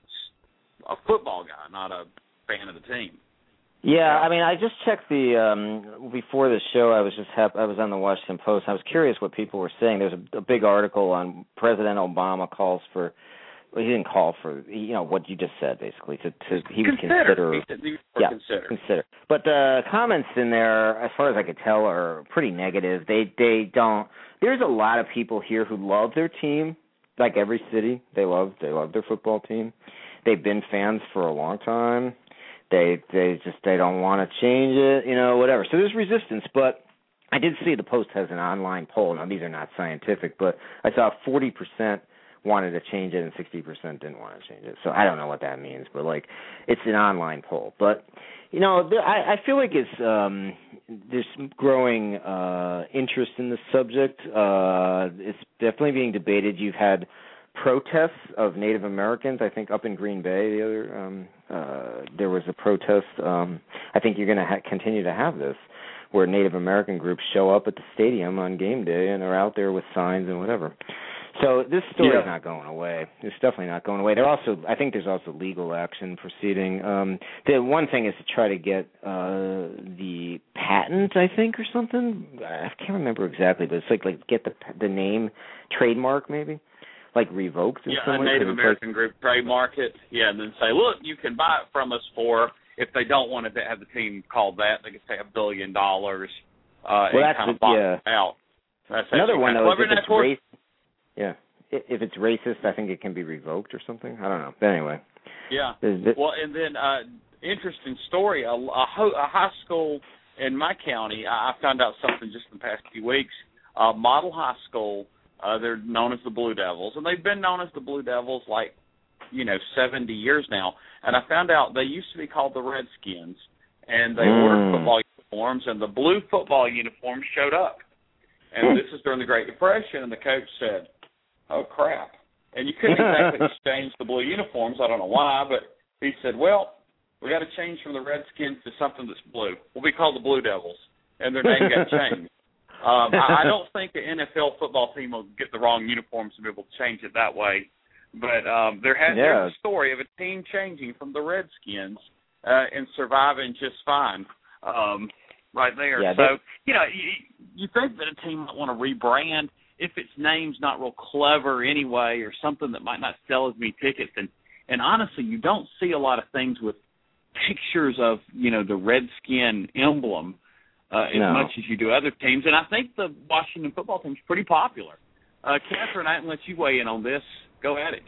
a football guy, not a fan of the team. Yeah, I mean, I just checked the um, before the show. I was just hap- I was on the Washington Post. I was curious what people were saying. There's a, a big article on President Obama calls for. Well, he didn't call for you know what you just said basically. To, to he would consider. He said he would yeah, consider. consider. But the comments in there, as far as I could tell, are pretty negative. They they don't. There's a lot of people here who love their team, like every city. They love they love their football team. They've been fans for a long time. They they just they don't want to change it, you know, whatever. So there's resistance, but I did see the Post has an online poll. Now these are not scientific, but I saw forty percent wanted to change it and sixty percent didn't want to change it. So I don't know what that means, but like it's an online poll. But you know, I, I feel like it's um, there's growing uh, interest in the subject. Uh, it's definitely being debated. You've had protests of Native Americans, I think, up in Green Bay. The other um, uh, there was a protest. Um, I think you're going to ha- continue to have this, where Native American groups show up at the stadium on game day and are out there with signs and whatever. So this story yeah. is not going away. It's definitely not going away. There also, I think, there's also legal action proceeding. Um, the one thing is to try to get uh, the patent, I think, or something. I can't remember exactly, but it's like like get the the name trademark maybe. Like revoked in yeah, some a way? Native American like, group trademark it, yeah, and then say, look, you can buy it from us for, if they don't want to have the team called that, they can say a billion dollars uh, well, and kind of box yeah. it out. That's another one, though, is if it's, course, race, yeah, if it's racist, I think it can be revoked or something. I don't know. But anyway. Yeah. This, well, and then uh, interesting story, a, a, ho- a high school in my county, I found out something just in the past few weeks, uh, Model High School. Uh, they're known as the Blue Devils, and they've been known as the Blue Devils like, you know, seventy years now. And I found out they used to be called the Redskins, and they mm. ordered football uniforms, and the blue football uniforms showed up. And this is during the Great Depression, and the coach said, oh, crap. And you couldn't exactly exchange the blue uniforms. I don't know why, but he said, well, we got to change from the Redskins to something that's blue. We'll be called the Blue Devils, and their name got changed. Um, I, I don't think the N F L football team will get the wrong uniforms to be able to change it that way. But um, there has yeah. there's a story of a team changing from the Redskins uh, and surviving just fine um, right there. Yeah, so, you know, you, you think that a team might want to rebrand if its name's not real clever anyway or something that might not sell as many tickets. And, and honestly, you don't see a lot of things with pictures of, you know, the Redskin emblem. Uh, as no. much as you do other teams. And I think the Washington football team is pretty popular. Uh, Catherine, I can let you weigh in on this. Go at it.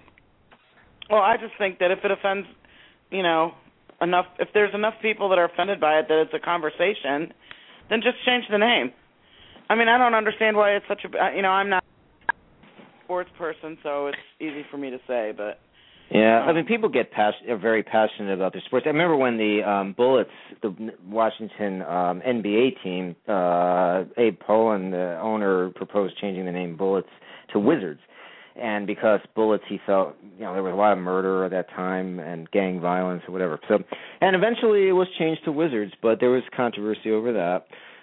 Well, I just think that if it offends, you know, enough, if there's enough people that are offended by it that it's a conversation, then just change the name. I mean, I don't understand why it's such a, you know, I'm not a sports person, so it's easy for me to say, but. Yeah, I mean, people get pass- are very passionate about their sports. I remember when the um, Bullets, the Washington um, N B A team, uh, Abe Pollin, the owner, proposed changing the name Bullets to Wizards. And because Bullets, he felt, you know, there was a lot of murder at that time and gang violence or whatever. So, and eventually it was changed to Wizards, but there was controversy over that.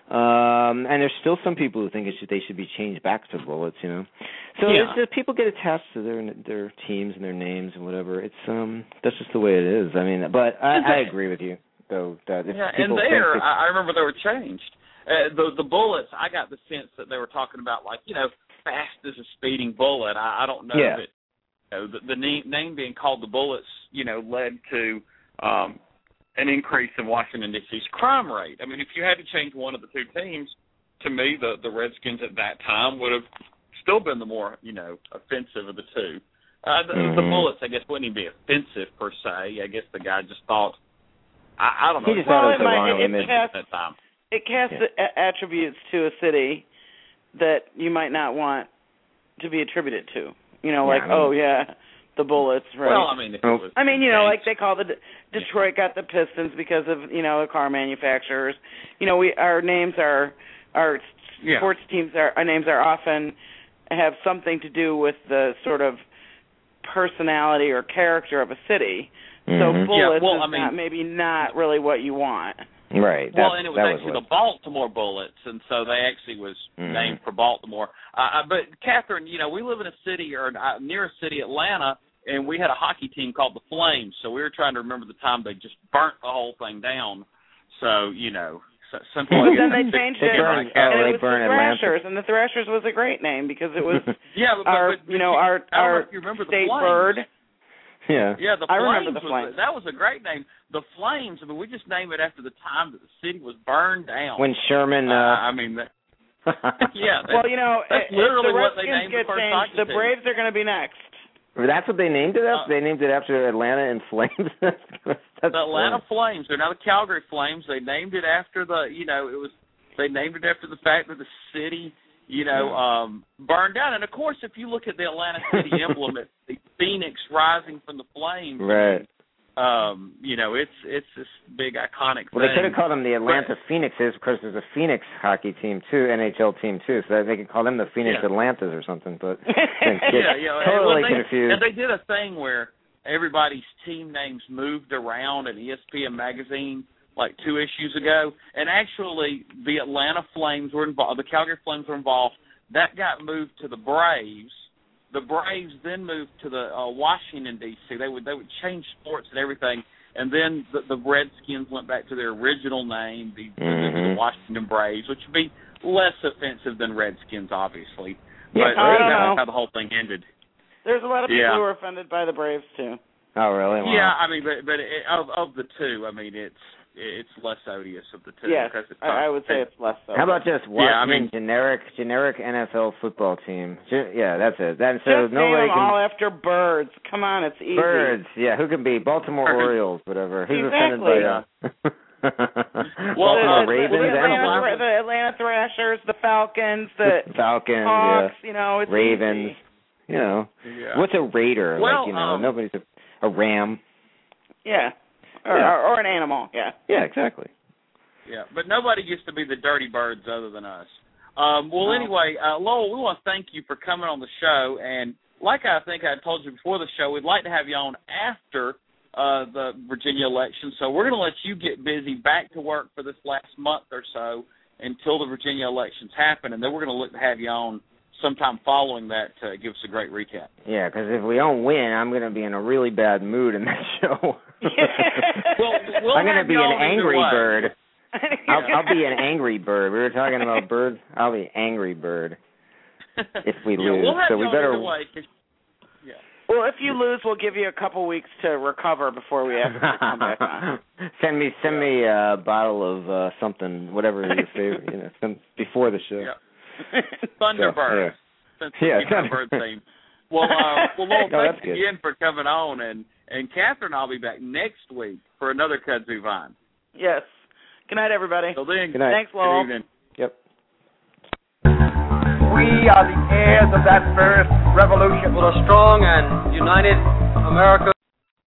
Um, and there's still some people who think it should, they should be changed back to Bullets, you know. So yeah. it's just, people get attached to their their teams and their names and whatever. It's um that's just the way it is. I mean, but I, I agree with you though. That if yeah, people and there think I remember they were changed. Uh, the the Bullets, I got the sense that they were talking about like you know fast as a speeding bullet. I, I don't know yeah. that you know, the, the name, name being called the Bullets, you know, led to. Um, an increase in Washington, D C's crime rate. I mean, if you had to change one of the two teams, to me, the, the Redskins at that time would have still been the more, you know, offensive of the two. Uh, the, mm-hmm. the Bullets, I guess, wouldn't even be offensive per se. I guess the guy just thought, I, I don't know. He just thought it was the might, wrong it, image it casts, at that time. It casts yeah. a- attributes to a city that you might not want to be attributed to. You know, like, yeah, I mean, oh, yeah, the Bullets, right? Well, I mean, if it was I mean, you know, changed. like they call the Detroit got the Pistons because of, you know, the car manufacturers. You know, we our names are our yeah. sports teams are our names are often have something to do with the sort of personality or character of a city. Mm-hmm. So Bullets yeah, well, is I mean, not, maybe not really what you want. Right. Well, that, and it was that actually was the Baltimore Bullets, and so they actually was mm-hmm. named for Baltimore. Uh, but Catherine, you know, we live in a city or uh, near a city, Atlanta, and we had a hockey team called the Flames. So we were trying to remember the time they just burnt the whole thing down. So you know, so, simple. Well, then they changed it, burn, and oh, it they was burn the Atlanta. Thrashers, and the Thrashers was a great name because it was yeah, but, our, but, but, you know, our I don't our know if you remember state the Flames. bird. Yeah. Yeah, the I Flames. remember the Flames. Was, that was a great name. The Flames. I mean, we just named it after the time that the city was burned down. When Sherman. Uh, uh, I mean, that, yeah. That, well, you know, that's if literally the what they Redskins named the get first changed, hockey the team. Braves are going to be next. That's what they named it after? Uh, they named it after Atlanta in Flames? That's the Atlanta Flames. They're now the Calgary Flames. They named it after the, you know, it was, they named it after the fact that the city, you know, um, burned down. And, of course, if you look at the Atlanta City emblem, it's the phoenix rising from the flames. Right. Um, you know, it's it's this big iconic well, thing. they could have called them the Atlanta but, Phoenixes because there's a Phoenix hockey team, too, N H L team, too. So they could call them the Phoenix yeah. Atlantas or something. But yeah, yeah. totally and they, confused. And they did a thing where everybody's team names moved around in E S P N magazine like two issues ago, and actually the Atlanta Flames were involved, the Calgary Flames were involved. That got moved to the Braves. The Braves then moved to the uh, Washington, D C They would they would change sports and everything, and then the, the Redskins went back to their original name, the, mm-hmm. the, the Washington Braves, which would be less offensive than Redskins, obviously. Yeah, but I don't that's know. how the whole thing ended. There's a lot of people yeah. who are offended by the Braves too. Oh, really? Wow. Yeah, I mean, but but it, of of the two, I mean, it's it's less odious of the two. Yes, because it's I, I would say it's less so. How about just Washington yeah, I mean, generic generic N F L football team? Yeah, that's it. That, so just nobody name them can, all after birds. Come on, it's easy. Birds, yeah. Who can be Baltimore Birds. Orioles, whatever? Who's exactly. offended by uh, Well, Baltimore uh, Ravens the, and Atlanta, Lions? the Atlanta Thrashers, the Falcons, the Falcons, Hawks. yeah. You know, it's Ravens. easy. You know, yeah. what's a Raider? Well, like, you know, um, nobody's a, a Ram. Yeah, or, Yeah. or, or an animal. Yeah. Yeah, exactly. Yeah, but nobody gets to be the dirty birds other than us. Um, well, Oh. anyway, uh, Lowell, we want to thank you for coming on the show. And like I think I told you before the show, we'd like to have you on after uh, the Virginia election. So we're going to let you get busy, back to work for this last month or so until the Virginia elections happen. And then we're going to look to have you on sometime following that to give us a great recap. Yeah, because if we don't win, I'm going to be in a really bad mood in that show. well, we'll I'm going to have be you an on either angry way. bird. I'll, I'll be an angry bird. We were talking about birds. I'll be angry bird if we yeah, lose. We'll have so you we on better. either way, 'cause, yeah. Well, if you lose, we'll give you a couple weeks to recover before we ask you to come back on. send me, send me a bottle of uh, something, whatever your favorite, you know, some, before the show. Yeah. Thunderbird. So, Since yeah, we keep our bird theme. Well, uh, well, Lowell, no, thanks that's good. again for coming on, and and Catherine, I'll be back next week for another Kudzu Vine. Yes. Good night, everybody. So then, Good night. Thanks, Lowell. Good evening. Yep. We are the heirs of that first revolution. Will a strong and united America